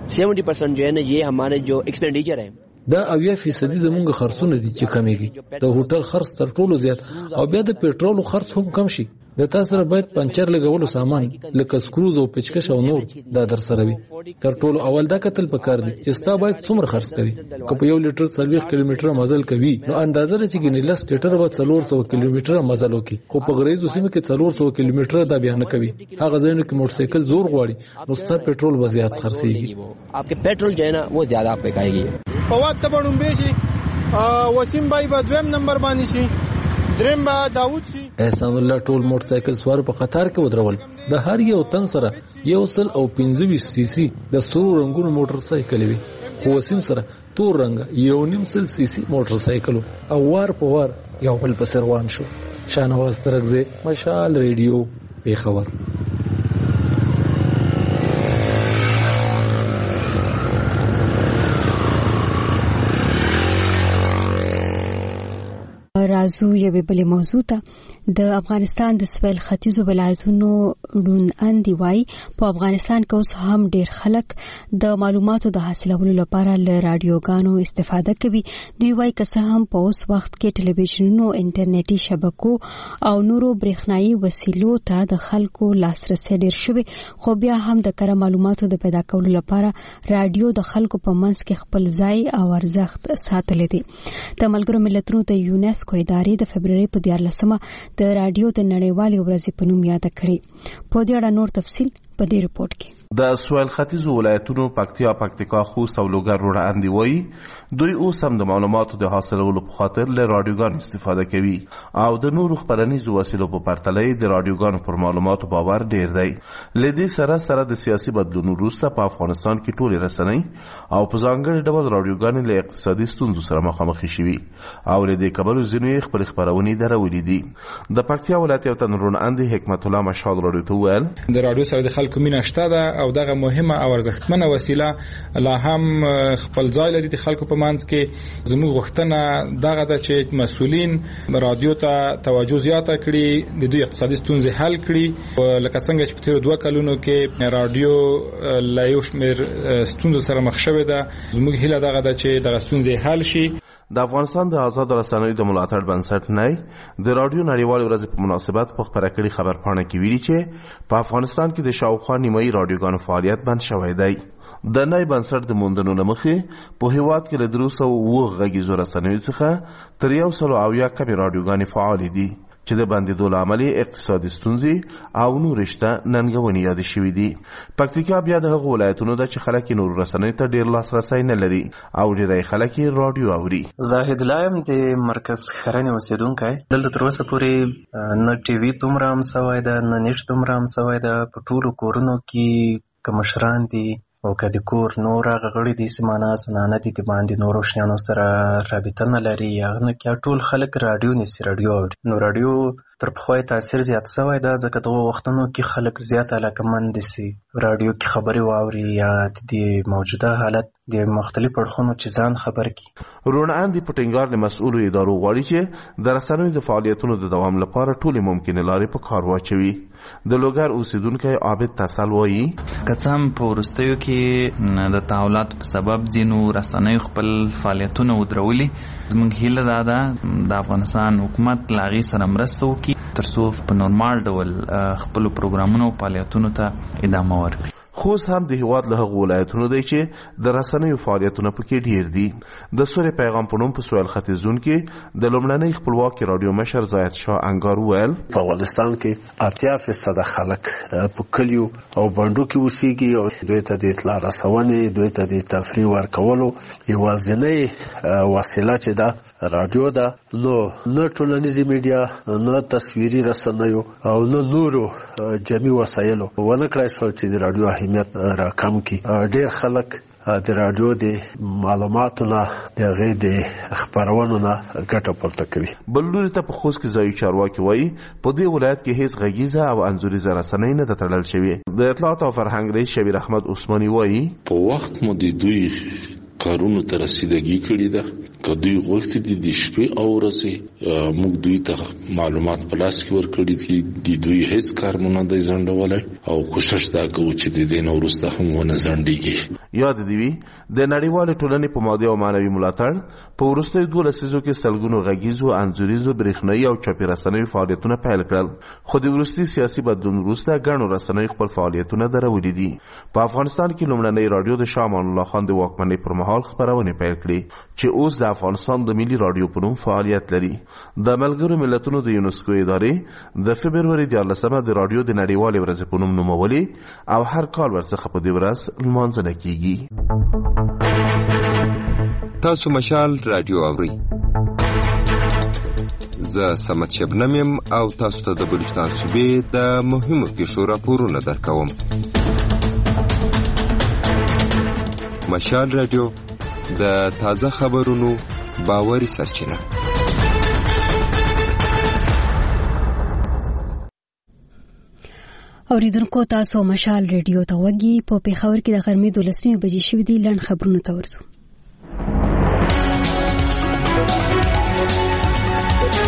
70% جو ہے نا یہ ہمارے جو ایکسپینڈیچر ہے دا 80% زمونږ خرڅونه دي چې کمیږي. د هوټل خرڅ تر ټولو زیات او بیا د پېټرول خرڅ هم کم شي. د تاسو سره باید پنچر لګولو سامان لکه سکروز او پچکش او نور دا در سره وي. تر ټولو اول دا کتل پکار دي چې ستا باید څومره خرڅ کوي. که په 1 لیټر 40 کیلومتر مزل کوي نو اندازه لري چې ګنې لس لیټر به 400 کیلومتر مزل وکړي خو په غریزو سیمه کې 400 کیلومتر دا بیان کوي. هغه ځایونو کې موټر سایکل زور غواړي نو ستا پېټرول به زیات خرڅيږي. آپ کے پیټرول جو ہے نا وہ زیادہ آپ پہ کایږي. فواد تبړم به شي وسیم بای په دویم نمبر باندې شي دریم با داوود شي. احسان الله ټول موټر سایکل سوار په قطار کې ودرول. د هر یو تن سره 125 سی سی د سرو رنگونو موټر سایکل وي خو وسیم سره تور رنگ 1.5 سی سی موټر سایکل او وار په وار یو بل په سر روان شو. شاهنواز ترکزی، مشال ریډیو، پیښور. رازو یوې بلې موضوع ته. د افغانستان د سویل ختیځو ولایتونو ډون اندي وای په افغانستان کې اوس هم ډیر خلک د معلوماتو د حاصلولو لپاره له رادیوګانو استفاده کوي. دوی وای که څه هم په اوس وخت کې ټلویزیونونو، انټرنیټي شبکو او نورو برېښنايي وسیلو ته د خلکو لاسرسي ډیر شوی، خو بیا هم د کره معلوماتو د پیدا کولو لپاره رادیو د خلکو په منځ کې خپل ځای او ارزښت ساتلی دی. د ملګرو ملتونو د یونسکو ادارې د فبرवरी په 14مه د رادیو د نړیوالې ورځې په نوم یاد کړې. په دې اړه نور تفصیل په دې رپورت کې. د سویل ختیځو ولایتونو پکتیکا، خوست او لوګر روډ اندي وایي دوی اوس هم د معلوماتو د حاصلولو په خاطر له رادیوګانو استفاده کوي او د نورو خبرنیزو وسیلو په پرتله د رادیوګانو پر معلوماتو باور ډیر دی. لدې سره د سیاسي بدلون وروسته په افغانستان کې ټولې رسنۍ او په ځانګړي ډول رادیوګانې له اقتصادي ستونزو سره مخامخ شوي او لدې کبلو ځینې خپل خبرونه درولې دي. د پکتیا ولایت یو تن روډ اندي حکمت الله مشال رادیو ته ویل د رادیو سره د خلکو مینه شته ده او دغه مهمه او ارزښتمنه وسیله لا هم خپل ځای لري د خلکو په منځ کې. زموږ غوښتنه دغه ده چې مسؤلین رادیو ته توجه زیاته کړي، د دوی اقتصادي ستونزې حل کړي. لکه څنګه چې په تیرو 2 کلونو کې رادیو لا یو شمېر ستونزو سره مخ شوې ده، زموږ هیله دغه ده چې دغه ستونزې حل شي. د افغانستان د آزاد رسنیو د ملاتړ بنسټ نه د رادیو نړیوالې ورځې په مناسبت په خبره کړي خبرپاڼه کې ویلي چې په افغانستان کې د شاوخوا نیمایي رادیوګانو فعالیت بند شوی دی. د نوي بنسټ د موندنو له مخې په هیواد کې له 309 غږیزو رسنیو څخه تر 170 کمې رادیوګانې فعال دي چې د بندیدو له امله اقتصادي ستونزې او نور رشته ننګونې یاد شوې دي. پکتیکا بیا د هغو ولایتونو ده چې خلک نور رسنیو ته ډیر لاسرسی نه لري او ډیری خلک رادیو اوري. زاهد لایم د مرکز خرنې اوسیدونکی دلته تر اوسه پورې نه ټي وي دومره هم سوی ده نه نېټ دومره هم سوی ده. په ټولو کورونو کې که مشران دي او که د کور نور هغه غړي دي سمانه زنانه دي د باندې نورو شیانو سره رابطه نه لري، هغه نه کې ټول خلک رادیو نیسي، رادیو اوري. نو رادیو تر پخوا تاثیر زیات سوی ده ځکه دغه وختونو کې خلک زیات علاقمند دي رادیو کې خبري واوري یا د موجوده حالت د مختلفو اړخونو چې ځان خبر کی. روڼ اندي په ټینګار له مسؤلو ادارو غواړي چې د رسنیو د فعالیتونو د دوام لپاره ټولې ممکنه لارې په کار واچوي. د لوګر اوسیدونکو عابد تسل وایي کڅم په ورستیو کې د تحولات په سبب ځینو رسنیو خپل فعالیتونه ودرولي. زموږ هیله دا ده د افغانستان حکومت لاغي سره مرسته وکړي ترڅو په نورمال ډول خپل پروګرامونو او فعالیتونو ته ادامه ورکړي. خوست هم د هیواد له هغو ولایتونو دی چې د رسنیو فعالیتونه پکې ډیر دي. د سورې پیغام په نوم په سویل ختیځون کې د لومړنۍ خپلواکي رادیو مشر زاید شاه انګار ویل په افغانستان کې 80% خلک په کلیو او بندو کې اوسېږي او دوی ته د اطلاع رسونې، دوی ته د تفریح ورکولو یوازینۍ وسیله چې ده رادیو ده. نو نه ټولنیزې میډیا، نه تصویري رسنیو او نه نورو جمعي وسایلو ونه کړای شول چې د رادیو اهمیت راکم کی. ډیر خلک د رادیو د معلوماتو نه د غي د خبرونو نه ګټه پورته کوي. بل لوري ته په خوست کې ځایي چارواکي وایي په دې ولایت کې هیڅ غږیزه او انځوریزه رسنۍ نه تړل شوی. د اطلاعات او فرهنګ رئیس شبیر احمد عثماني وایي په وخت مو د دوی کارونو ته رسیدګي کړې ده. که دوی غوښتي دي د شپې او ورځې موږ دوی ته معلومات په لاس کې ورکړي دي، د دوی هیڅ کار مو نه دی ځنډولی او کوشش دا کوو چې د دې نه وروسته هم ونه ځنډېږي. یاد دې وي د نړیوالې ټولنې په مادي او معنوي ملاتړ په وروستیو 2 لسیزو کې سلګونو غږیزو، انځوریزو، برېښنایي او چاپي رسنیو فعالیتونه پیل کړل، خو د وروستي سیاسي بدلون وروسته ګڼو رسنیو خپل فعالیتونه درولي دي. په افغانستان کې لومړنۍ رادیو د شاه امان الله خان د واکمنۍ پر مهال خبرونه پیل کړې چې اوس د افغانستان د ملي رادیو په نوم فعالیت لري. د ملګرو ملتونو د یونسکو ادارې د فبرवरी 14مه د رادیو د نړیوالې ورځې په نوم نومولې او هر کال ورڅخه په دې ورځ لمانځنه کیږي. تاسو مشال رادیو اورئ. زه سمت شبنم یم او تاسو ته د بلوچستان صوبې د مهمو پیښو راپورونه درکوم. مشال رادیو د تازه خبرونو باوري سرچینه. اوریدونکو تاسو مشال ریډیو ته وګورئ. په پیښور کې د غرمې 12 بجې شوې دي. لړ خبرونه ته ورځو.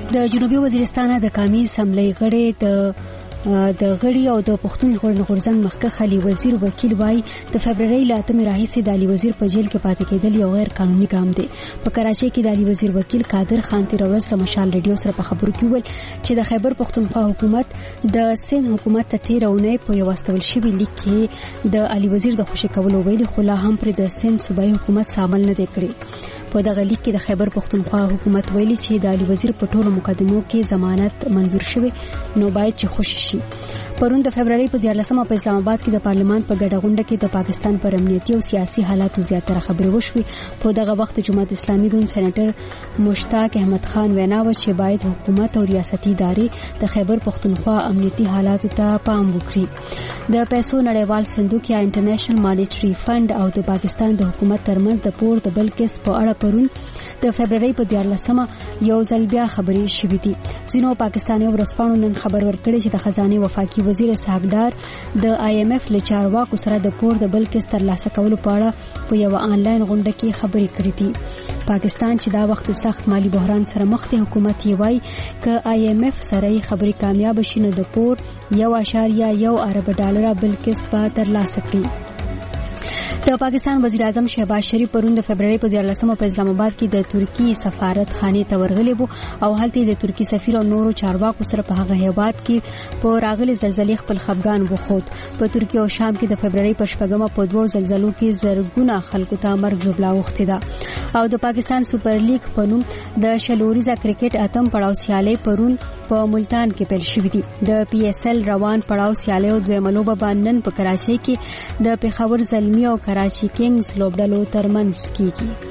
د جنوبي وزیرستان د قومي اسمبلی غړي د غړي او د پښتون غورځنګ مخکښ علي وزیر وکیل وای د فبرवरी ل 8 راهیسې د علي وزیر په جیل کې پاتې کېدل یو غیر قانوني ګام دی. په کراچۍ کې د علي وزیر وکیل قادر خان تیر ورځ د مشال ریډیو سره په خبرو کې ویل چې د خیبر پښتونخوا حکومت د سند حکومت ته تیر اونۍ په یو واستول شوی لیک کې د علي وزیر د خوشی کولو ویلي خو لا هم پر د سند صوبایي حکومت شامل نه دی کړی. په دغه لیک کې د خیبر پښتونخوا حکومت ویلي چې د علي وزیر په ټولو مقدمو کې ضمانت منزور شوی نو باید چې خوشی شي. پرون د فبرवरी په 14مه په اسلام آباد کې د پارلمان په ګډه غونډه کې د پاکستان پر امنیتي او سیاسي حالاتو زیاتره خبرې وشوې. په دغه وخت جماعت اسلامي ګوند سېنیټر مشتاق احمد خان وینا و چې باید حکومت او ریاستي ادارې د خیبر پښتونخوا امنیتي حالاتو ته پام وکړي. د پیسو نړیوال صندوق یا انټرنیشنل مانیټری فند او د پاکستان د حکومت ترمنځ د پور د بل کیس په اړه پرون د فبرवरी په 14مه یو ځل بیا خبرې شوې دي. ځینو پاکستاني ورسپانو نن خبر ورکړي چې د خزانه وفاقي وزیر اسحاق ډار د IMF له چارواکو سره د پور د بل کیس ترلاسه کولو په اړه په یو آنلاین غونډه کې خبرې کړې دي. پاکستان چې دا وخت سخت مالی بحران سره مخ دی حکومت یې وایي ک IMF سره خبرې کامیاب شي نو د پور 1.1 ارب ډالر بل کیس په ترلاسه کړي. د پاکستان وزیر اعظم شهباز شریف پرون د فبرवरी په 14مه په اسلام آباد کې د ترکی سفارت خانه ته ورغلی وو او هلته د ترکی سفیر او نورو چارواکو سره په هغه هیواد کې په راغلي زلزلې خپل خفګان وخوت. په ترکی او شام کې د فبرवरी په 14مه په دوو زلزلو کې زرګونه خلکو ته مرګ جوړلا وخته ده. او د پاکستان سپر لیګ په نوم د شلوریزه کرکټ اتم پړاو سیالي پرون په ملتان کې پیل شوې دي. د PSL روان پړاو سیالي او دویمه لوبه باندې په کراچۍ کې د پیښور زلمی او کراچي کینګز لوبډلو ترمنځ کیږي.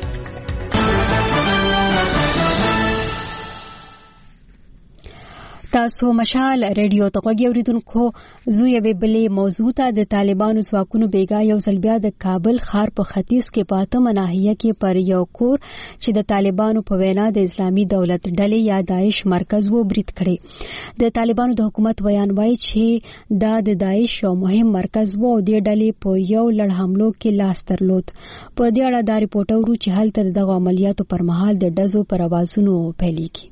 تاسو مشال ریډیو ته غوږی اوریدونکو زوی ویبلې موضوع ته د طالبانو ځواکونو بیګا یو ځل بیا د کابل ښار په ختیځ کې پاته مناهیه کې پر یو کور چې د طالبانو په وینا د اسلامي دولت ډلې یا داعش مرکز وو برید کړي. د طالبانو د حکومت بیان وایي چې دا د داعش یو مهم مرکز وو او د ډلې په یو لړ حملو کې لاس درلود. په دې اړه دا ریپورټ ورو چې هلته دغه عملیاتو پر مهال د ډزو پر اوازونو پیلېږي.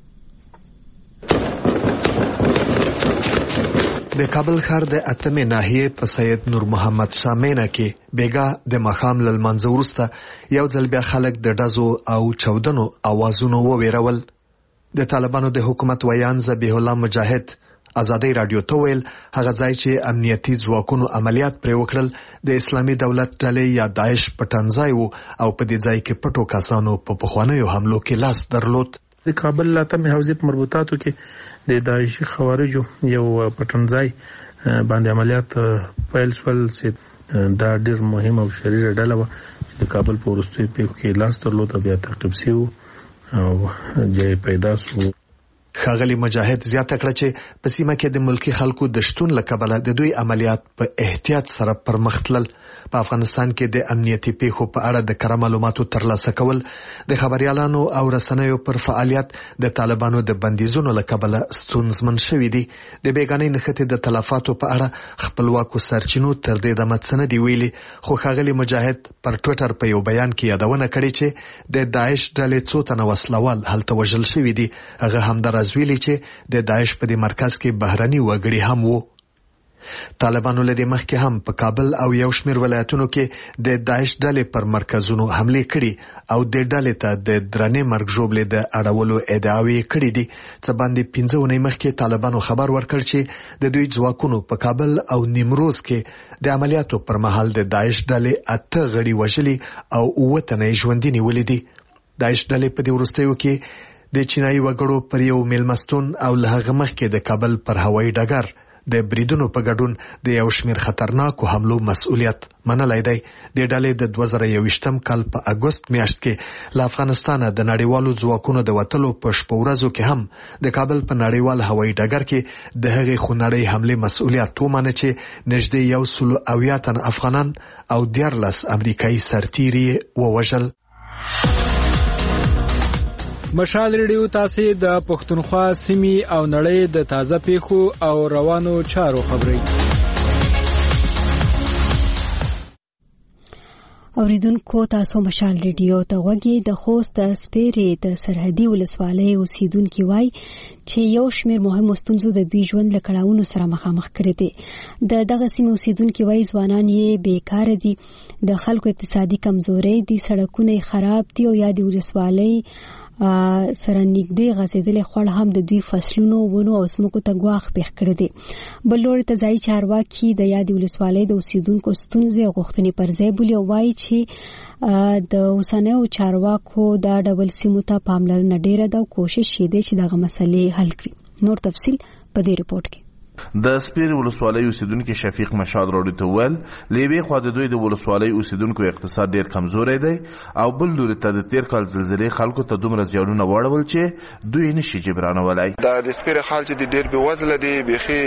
د کابل ښار د اتمې ناحیې په سید نور محمد شامینا کې بیګا د مخام لمنځه وروسته یو ځل بیا خلک د ډزو او چاودنو اوازونو وویرول. د طالبانو د حکومت ویان ذبیح الله مجاهد ازادي رادیو ته ویل هغه ځای چې امنیتي ځواکونو عملیات پرې وکړل د اسلامي دولت ډلې یا داعش پټنځای وو او په دې ځای کې پټو کسانو په پخوانیو حملو کې لاس درلود. د کابل لاتمې حوزې په مربوطاتو کې د داعشي خوارجو یو پټنځای باندې عملیات پیل شول چې دا ډېر مهم او شریره ډله وه چې د کابل په وروستیو پیښو کې لاس درلود او بیا تعقیب شوي او جای پیدا شو. ښاغلي مجاهد زیاته کړه چې په سیمه کې د ملکی خلکو د شتون له کبله د دوی عملیات په احتیاط سره پرمخ تلل. په افغانستان کې د امنیتي پیښو په اړه د کره معلوماتو ترلاسه کول د خبريالانو او رسنیو پر فعالیت د طالبانو د بندیزونو له کبله ستونزمن شوې دي. د بیګانۍ نښتې د تلفاتو په اړه خپلواکو سرچینو تر دې دمه څه نه دی ویلي خو ښاغلي مجاهد پر ټوئیټر په یو بیان کې یادونه کړې چې د داعش ډلې څو تنه وسلوال هلته وژل شوي دي. هغه همداراز ویلي چې د داعش په دې مرکز کې بهرني وګړي هم وو. طالبانو لدې مخکې هم په کابل او یو شمېر ولایتونو کې د داعش ډلې پر مرکزونو حمله کړې او د ډلې ته د درنې مرګ ژوبلې د اړولو ادعاوې کړې دي. څه باندې 15 ونې مخکې طالبانو خبر ورکړ چې د دوی ځواکونو په کابل او نیمروز کې د عملیاتو پر مهال د داعش ډلې 8 غړي وژلي او 9 تنه ژوندي نیولي دي. داعش ډلې په دې وروستیو کې د چینایي وګړو پر یو میلمستون او له هغه مخکې د کابل پر هوایي ډګر د بریدونو په ګډون د یو شمېر خطرناکو حملو مسؤلیت منلای دی. د ډلې د 2021م کال په اگست میاشت کې له افغانستانه د نړیوالو ځواکونو د وټلو په شپو ورځو کې هم د کابل په نړیوال هوایي ډګر کې د هغې خونړۍ حمله مسؤلیت ومنه چې نږدې 180 تن افغانان او 14 امریکایي سرتیري ووژل. مشال ریډیو تاسو د پښتونخوا سیمې او نړۍ د تازه پیښو او روانو چارو خبري اوریدونکو تاسو مشال ریډیو ته وګورئ. د خوست سپیرې د سرحدي ولسوالۍ اوسیدونکو وایي چې یو شمېر مهم ستونزو د دوی ژوند له کړاوونو سره مخامخ کړي دي. دغه سیمې اوسیدونکو وایي ځوانان یې بیکار دي، د خلکو اقتصادي کمزوري دي، سړکونه خراب دي او یا د ولسوالۍ سره نږدې غځېدلې خوړ هم د دوی فصلونو ونو او ځمکو ته ګواښ پېښ کړی دی. بل لوري ته ځایي چارواکي د یادې ولسوالۍ د اوسیدونکو ستونزې او غوښتنې پر ځای بولي او وایي چې د اوسنیو چارواکو دا ډول سیمو ته پاملرنه ډېره ده او کوشش یې دی چې دغه مسلې حل کړي. نور تفصیل په دې رپورټ کې. د سپیر ولسوالۍ اوسیدونکو شفیق مشاد راډیو ته ویل لیوی خو د دوی د ولسوالۍ اوسیدونکو اقتصاد ډیر کمزوري دی او بل لوري ته د تیر کال زلزلې خلکو ته دومره زیانونه واړول چې دوی نشي جبرانولای. د سپیر خال چې ډیر بېوزله دي، بيخي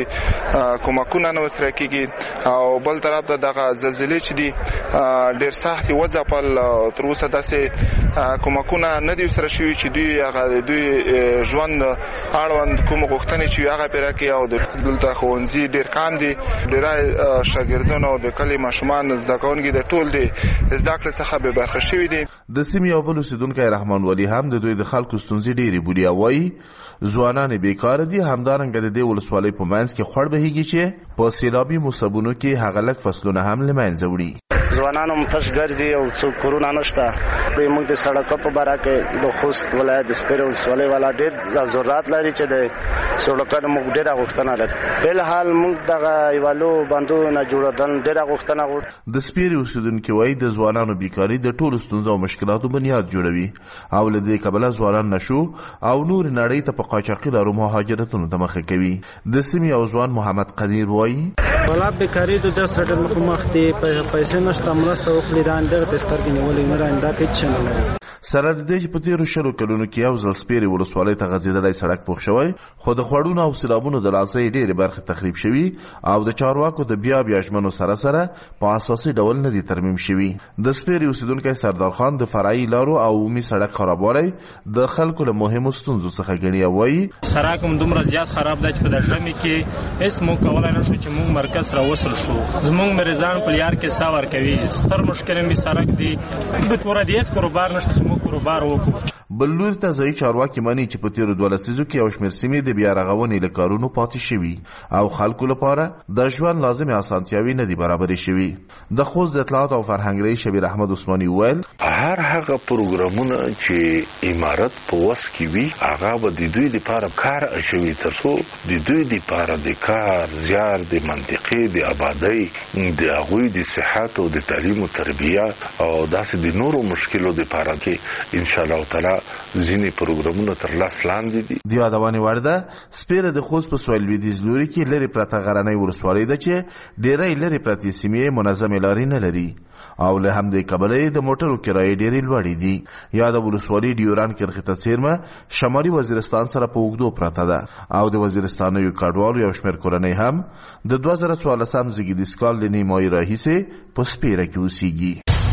کومکونه نه وسره کیږي او بل طرف ته دغه زلزلې چې دي ډیر سخت وځپل تر اوسه داسې کومکونه نه دي سره شوي چې دوی ژوند اړوند کوم غوښتنې چې هغه پیرا کوي او د ښوونځي ډیر کم دي، ډیر شاګردانو د کلی ماشومان زده کوونکي د ټول دي زده کړې څخه به برخه شوي دي. د سیمې یو بل اوسیدونکی رحمان ولی هم د دوی د خلکو ستونزې ډېرې بولي او وایي ځوانان بیکاره دي، همدارنګه د دې ولسوالۍ په منځ کې خوړ بهیږي چې په سیلابي مصیبونو کې هغه لږ فصلونه هم له منځه وړي. ځوانانو متش ګرځي او څوک کورونه نشته. موږ د سړک په باره کې د خوست ولایت د سپیر ولسوالۍ والا ډېر ضرورت لري چې د سړکونو موږ ډېره غوښتنه لري. بهرحال موږ دغه یوالو بندونه جوړول ډېره غوښتنه غواړو. د سپیر اوسیدونکو وایي د ځوانانو بیکاري د ټولو ستونزو او مشکلاتو بنیاد جوړوي او له دې کبله ځوانان نشو او نور نړۍ ته په قاچاقي لارو مهاجرتونو ته مخه کوي. د سیمې او ځوان محمد قدیر وایي ولا بیکاری د سره مخ دي، پیسې نشته، مرسته وکړي دا اندر په سترګې نیولې نه راندا کې څه نه لري. سره د دې په تیرو شلو کلونو کې یو ځل سپیرې ولسوالۍ ته غځېدلی سړک پوښ شوی، خو د خوړونو او سیلابونو د لاسه یې ډېرې برخې تخریب شوي او د چارواکو د بیا ژمنو سره سره په اساسي ډول نه دي ترمیم شوي. د سپیرې اوسیدونکی سردار خان د فرعي لارو او عمومي سړک خرابوالی د خلکو له مهمو ستونزو څخه ګڼي او وایي سړک هم دومره زیات خراب دی چې په ژمي کې هیڅ موږ کولی نه شو چې موږ مرکز را وصل شو. زموږ مریضان په لیار کې ساه ورکوي. ستر مشکل مې سړک دی، د توره دی هیڅ کاروبار نشته چې موږ کاروبار وکړو. بل لوري ته ځایي چارواکي مني چې په تیرو 12 لسیزو کې یو شمېر سیمې د بیا رغونې له کارونو پاتې شوي او خلکو لپاره د ژوند لازمي اسانتیاوې نه دي برابرې شوي. د خوست د اطلاعات او فرهنګ رئیس شبیر احمد عثماني ویل هر هغه پروګرامونه چې امارت په وس کې وي هغه به د دوی لپاره کار اچوي ترڅو د دوی لپاره د کار زیار د منطقې د آبادۍ د هغوی د صحت او د تعلیم او تربیه او داسې د نورو مشکلو لپاره کې ان شاء الله تعالی ځینې پروګرامونه تر لاس لاندې دي. د یادونې وړ ده سپیره د خوست په سویل لویدیځ لوري کې لرې پرته غرنۍ ولسوالۍ ده چې ډېری لرې پرتې سیمې منظمې لارې نه لري او له همدې کبله د موټرو کرایې ډېرې لوړې دي. یاده ولسوالۍ ډیوران کرښې ته څیرمه شمالي وزیرستان سره په اوږدو پرته ده او د وزیرستانیو کډوالو یو شمېر کورنۍ هم د 2014 زېږدیز کال د نیمایي راهیسې په سپیره کې اوسیږي.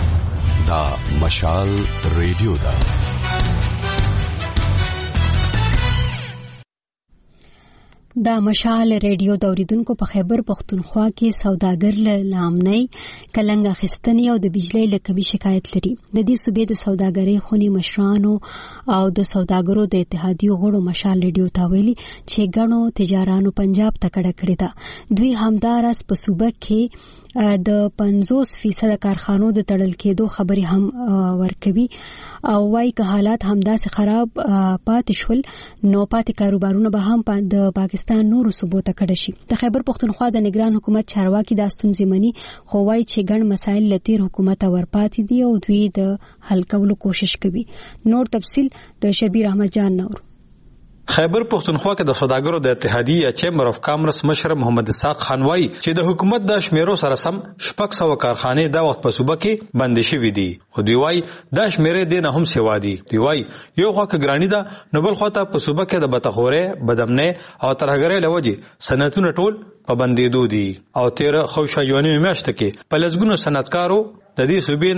دا مشال ریډیو ده. دا مشال ریډیو د اوریدونکو په خیبر پښتونخوا کې سوداګر له لامنۍ کلنګ اخیستنې او د بجلی له کمی شکایت لري. د دې صوبې د سوداګرۍ خونې مشرانو او د سوداګرو د اتحادیو غړو مشال ریډیو ته ویلي چې ګڼو تجارانو پنجاب ته کډه کړې ده. دوی همداراز په صوبه کې د 50% کارخانو د تړل کېدو خبرې هم ورکوي او وايي که حالات همداسې خراب پاتې شول نو پاتې کاروبارونه به هم د پاکستان نورو صوبو ته کډه شي. د خیبر پښتونخوا د نگران حکومت چارواکي دا ستونزې مني خو وايي چې ګڼ مسایل له تیر حکومت ورپاتې دي او دوی د حل کولو کوشش کوي. نور تفصیل د شبیر احمد جان نور. خیبر پښتونخوا کې د سوداګرو د اتحادیې چیمبر اف کامرس مشر محمد اسحاق خان وایي چې د حکومت د شمیرو سره سم 600 کارخانې د وخت په صوبه کې بند شوې دي خو دوی وایي د شمیرې دین هم سیوا دي. دوی وایي یو خوا کې ګرانی ده نو بل خوا ته په صوبه کې د بتخورې بدمنه او ترهګرۍ لوجي صنعتونه ټول په بندېدو دي او تیر خوشایونی میاشت کې په لږګونو صنعتکارو د دې صوبې نه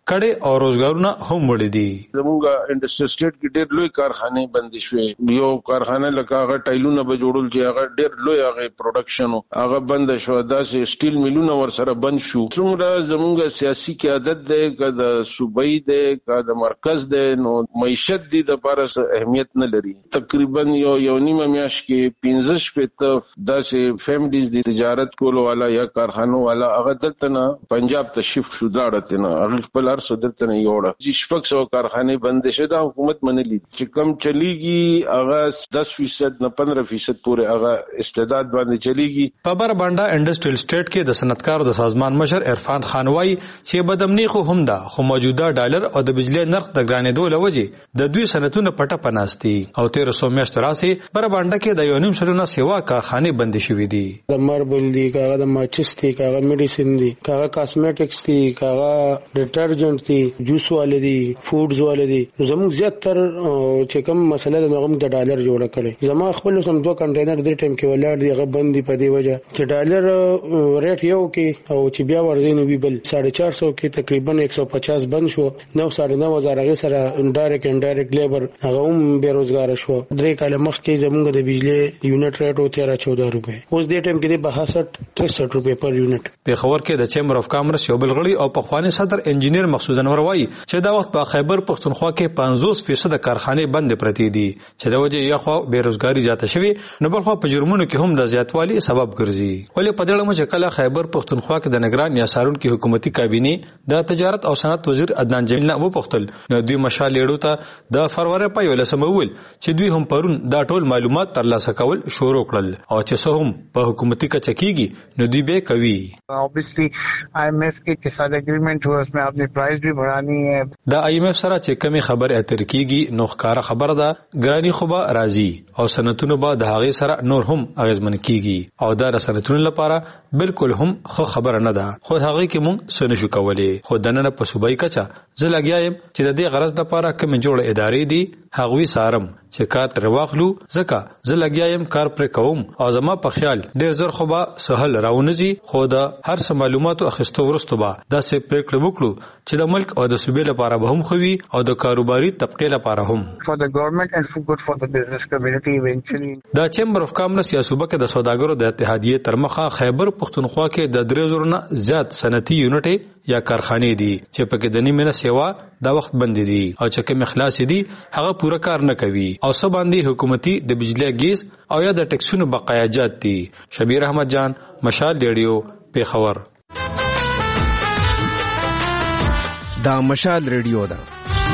کړه او روزګارونه هم وړي دي. زموږ انډستری سټیټ کې ډېر لوی کارخانه بندې شوې. یو کارخانه لکه هغه ټایلونه به جوړول چې هغه ډېر لوی هغه پروډکشن هغه بند شو. داسې سټیل میلونه ور سره بند شو. څومره زموږ سیاسي قیادت دی که د صوبې دی که د مرکز دی نو معیشت دی د لپاره اهمیت نه لري. تقریبا یو نیمه میاشت کې 15 شپږ داسې فیملیز د تجارت کولو والا یا کارخانو والا هغه دلته نه پنجاب ته شفت شو. داړه نه هغه خپل هر څه دلته نه یوړه. چې 600 کارخانه بند شي دا حکومت منلي چې کم چلیږي هغه 10% نه 15% پورې هغه استعداد باندې چلیږي. په بربنده انډستریل سټیټ کې د صنعتکارو د سازمان مشر عرفان خان وايي چې بدامني خو هم ده خو موجوده ډالر او د بجلی نرخ د ګرانېدو لوجې د دوی صنعتونه پټه پناستي او 1300 میاشتې راسي بربنده کې د یو نیم سلونه سیوا کارخانه بند شوې دي. د ماربل دي کاغه د ماچس دي کاغه میډیسن دي کاغه کاسمیټکس دي کاغه ډیټرجنټ دي جوس والے دي فودز والے دي. زموږ زیاتره چې کوم مسله د هغه د ډالر جوړه کړي. زما خپل سم 2 کنټینر د ټیم کې ولاړ دي هغه بند دي په دې وجه چې ډالر ریټ یو کې او چې بیا ورځینو وی بل 450 کې تقریبا 150 بند شو. 9,900 هغه سره انډایرکټ لیبر هغه هم بیروزګار شو. 3 کال مخکې زموږ د بجلی یونټ ریټ و 13-14 روپے. اوس دې ټیم کې د 62-63 روپے پر یونټ. په خبر کې د چیمبر اف کامرس یو بلغړی او په خواني صدر انجینیر مقصود انور وایي چې دا وخت په خیبر پختونخوا کې 50% کارخانه بند پرتی دي چې د وجه یو خو بیروزګاری زیاته شوی نو بل خو په جرمونو کې هم د زیاتوالي سبب ګرځي. ولې په دې اړه چې کله خیبر پختونخوا کې د نگران یا سارون کې حکومتي کابینه د تجارت او صنعت وزیر عدنان جمیل نه وپختل نو دوی مشال لیړو ته د فروری په 11 ول چې دوی هم پرون دا ټول معلومات ترلاسه کول شروع کړل او چې څه هم په حکومتي کچه کیږي نو دوی به کوي. obviously IMF के साथ एग्रीमेंट हुआ उसमें आपने प्राइस भी बढ़ानी है. دا IMF سره چې کمی خبر اتر کیږي نو ښکارا خبر ده ګرانی خو به راځي او صنعتونو به د هغه سره نور هم اغیزمن کیږي او دا صنعتونو لپاره بالکل هم خو خبر نه ده. خو هغه کې مونږ سن شو کولای خو دنه په صوبای کچا زه لګیایم چې د دې غرض لپاره کوم جوړ ادارې دي هغوی سارم چې کار تر واخلو ځکه زه لګیایم کار پر کوم او زما په خیال ډیر زر خو به سهل راونځي خو دا هر څه معلوماتو اخیستو ورسته به دا سه پریکړه وکړو چې د ملک او د صوبې لپاره به هم خوي او د کاروباري طبقه لپاره هم for the government and for good for the business community eventually. دا چیمبر اف کامرس یا صوبه کې د سوداګرو د اتحادیې ترمخه خیبر پختونخوا کې د 3000 نه زیات صنعتي یونټ یا کارخانې دي چې په کې د نیمه سیوا دا وخت بند دي او چې کوم اخلاص دي هغه پوره کار نه کوي او سب باندې حکومتي د بجلی ګیس او یا د ټیکسونو بقایاجات دي. شبیر احمد جان مشال ریډیو پیښور. دا مشال ریډیو ده.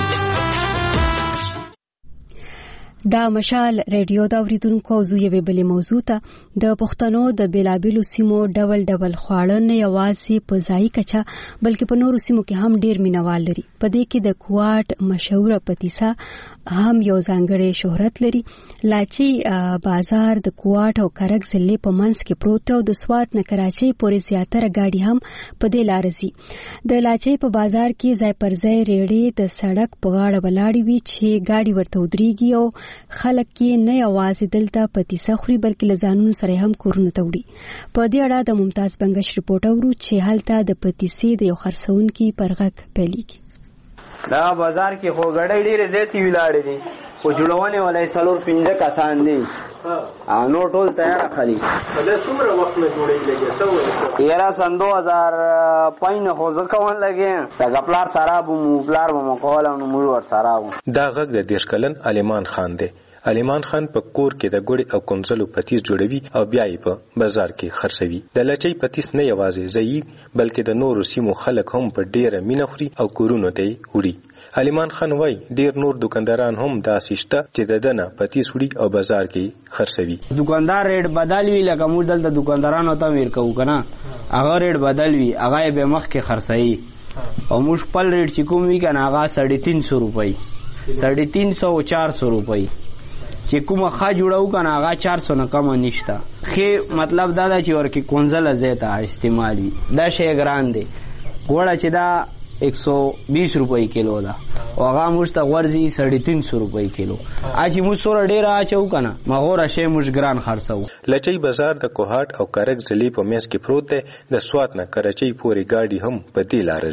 دا مشال ریډیو دا اوریدونکو او زوی به موضوع ته د پښتنو د بیلابیلو سیمو ډول خواړه نه یوازې په ځای کچا بلکې په نورو سیمو کې هم ډیر مینوال لري. په دې کې د کوټ مشهور پتیسا هم یو ځانګړی شهرت لري. لاچي بازار د کوټ او کرک ضلع په منځ کې پروت او د سوات نه کراچۍ پورې زیاتره گاډي هم په دې لار ځي. د لاچي په بازار کې ځای پر ځای ریړې د سړک په غاړه ولاړې وي چې گاډي ورته ودرېږي او خلک کې نه یوازې دلته پتیسه خوري بلکې لزانونو سره هم کورونه ته وړي. په دې اړه د ممتاز بنگش رپورټ اورو چې هلته د پتیسې د یو خرڅونکي پر غږ پیلېږي. دا بازار کې خو ګډې ډېرې زیاتې ولاړې دي خو جوړونې ولای 4-5 کسان دي نو ټول تیار خالي. دا څومره وخت نه جوړېږي یاره سن 2005 نه خو ځکه ون لګي دا پلار سره بو پلار بو مقاله نو موږ ور سره دا غږ د 10 کلن علیمان خان دی. علیمان خان په کور کې د ګوړې او کنځلو پتیس جوړوي او بیا یې په بازار کې خرڅوي. د لچۍ پتیس نه یوازې ځایي بلکې د نورو سیمو خلک هم په ډیره مینه خوري او کورونو ته وړي. علیمان خان وای ډیر نور دکانداران هم داسې شته چې د دنه پتیس وړي او بازار کې خرڅوي. دکاندار ریټ بدل وی لکه موږ دلته دکاندارانو ته ویر کوو کنه هغه ریټ بدل وی هغه به مخ کې خرڅوي او موږ خپل ریټ چې کوم وی کنه هغه 350 روپۍ 350-400 روپۍ چې کومه ښه جوړو کنه هغه 400 نه کم نشته. خې مطلب دا چې ورکه کونزله زیاته استعمال وي دا شی ګران دی. ګوړه چې دا 120 روپۍ کیلو ده او هغه مشته ورزي 350 روپۍ کیلو. اچي مو سور ډیر اچو کنه مغور شی مش ګران خرڅو. لچۍ بازار د کوهات او کرک ضلع په میس کې پروت دی. د سوات نه کراچۍ پورې گاډي هم په دې لار ځي.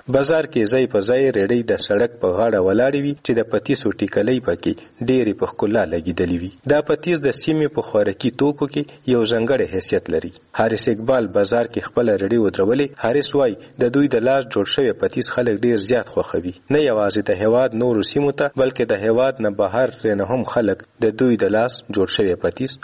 بازار کې ځای په ځای ریډۍ د سړک په غاړه ولاړې وي چې د پتیسو ټیکلې پکې ډېرې په ښکلا لګېدلې وي. دا پتیس د سیمې په خوراکي توکو کې یو ځانګړی حیثیت لري. حارث اقبال بازار کې خپل ریډۍ ودرولې. حارث وایي د دوی د لاس جوړ شوی پتیس خلک ډېر زیات خوښوي، نه یوازې د هیواد نورو سیمو ته بلکې د هیواد نه بهر نه هم خلک د دوی د لاس جوړ شوی پتیس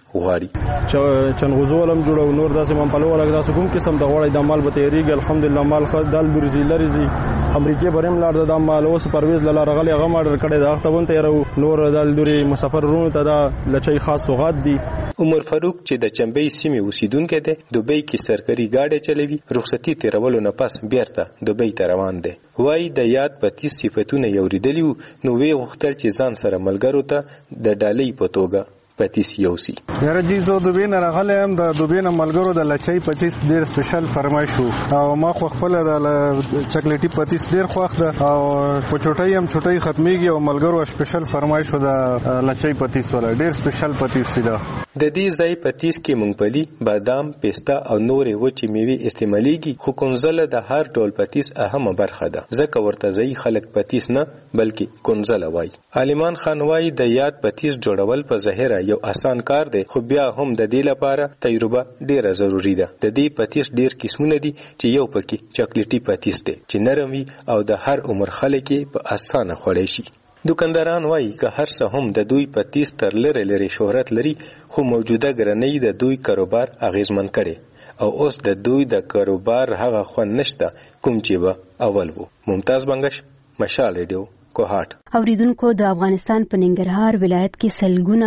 غواړي. چنغوزولم جوړو نور داسې منپلو لګ داسې کوم قسم د غوړې د مال به تیریږي. الحمدلله مال خد دال برزي لري امریکای بریم لاړ د مال اوس پرويز لاله رغلي هغه ماډر کړي دا ختمون ته یو نور دال دوری مسافر رونو ته دا لچای خاص سوغات دي. عمر فاروق چې د چمبې سیمې اوسیدونکی دی، دوبۍ کې سرکري گاډي چلوي. رخصتي تیرولو نه پس بیرته دوبۍ ته روان دی. وای د یاد پتیس صفاتونه یوریدلی نو وی غوښتل چې ځان سره ملګرو ته د ډالۍ په توګه پتیس یوسی. یاره جی زه دوبۍ نه راغلی یم. د دوبۍ نه ملګرو د لچۍ پتیس ډېر سپیشل فرمایش و او ما خو خپله د چاکلیټي پتیس ډېر خوښ ده او په چوټۍ هم چوټۍ ختمیږي او ملګرو سپیشل فرمایش و د لچۍ پتیس والا ډېر سپیشل پتیس دی. د دې ځای پتیس کې مونګفلي، بادام، پیستا او نورې وچې میوې استعمالیږي، خو کنځله د هر ډول پتیس اهمه برخه ده، ځکه ورته ځایي خلک پتیس نه بلکې کنځله وایي. علیمان خان وایي د یاد پتیس جوړول په ظاهره یو آسان کار دی، خو بیا هم د دې لپاره تجربه ډیره ضروری ده. د دې پتیس ډیر قسمونه دي چې یو پکې چاکلیټي پتیس دی چې نرم وي او د هر عمر خلک په اسانه خوړی شي. دکانداران وایي که هر څه هم د دوی پتیس تر لري شهرت لري، خو موجوده ګرانۍ د دوی کاروبار اغیزمن کړي او اوس د دوی د کاروبار هغه خوند نشته کوم چې به اول وو. ممتاز بنگش، مشال ریډیو، کوهات. اوریدونکو د افغانستان په ننګرهار ولایت کې سلګونه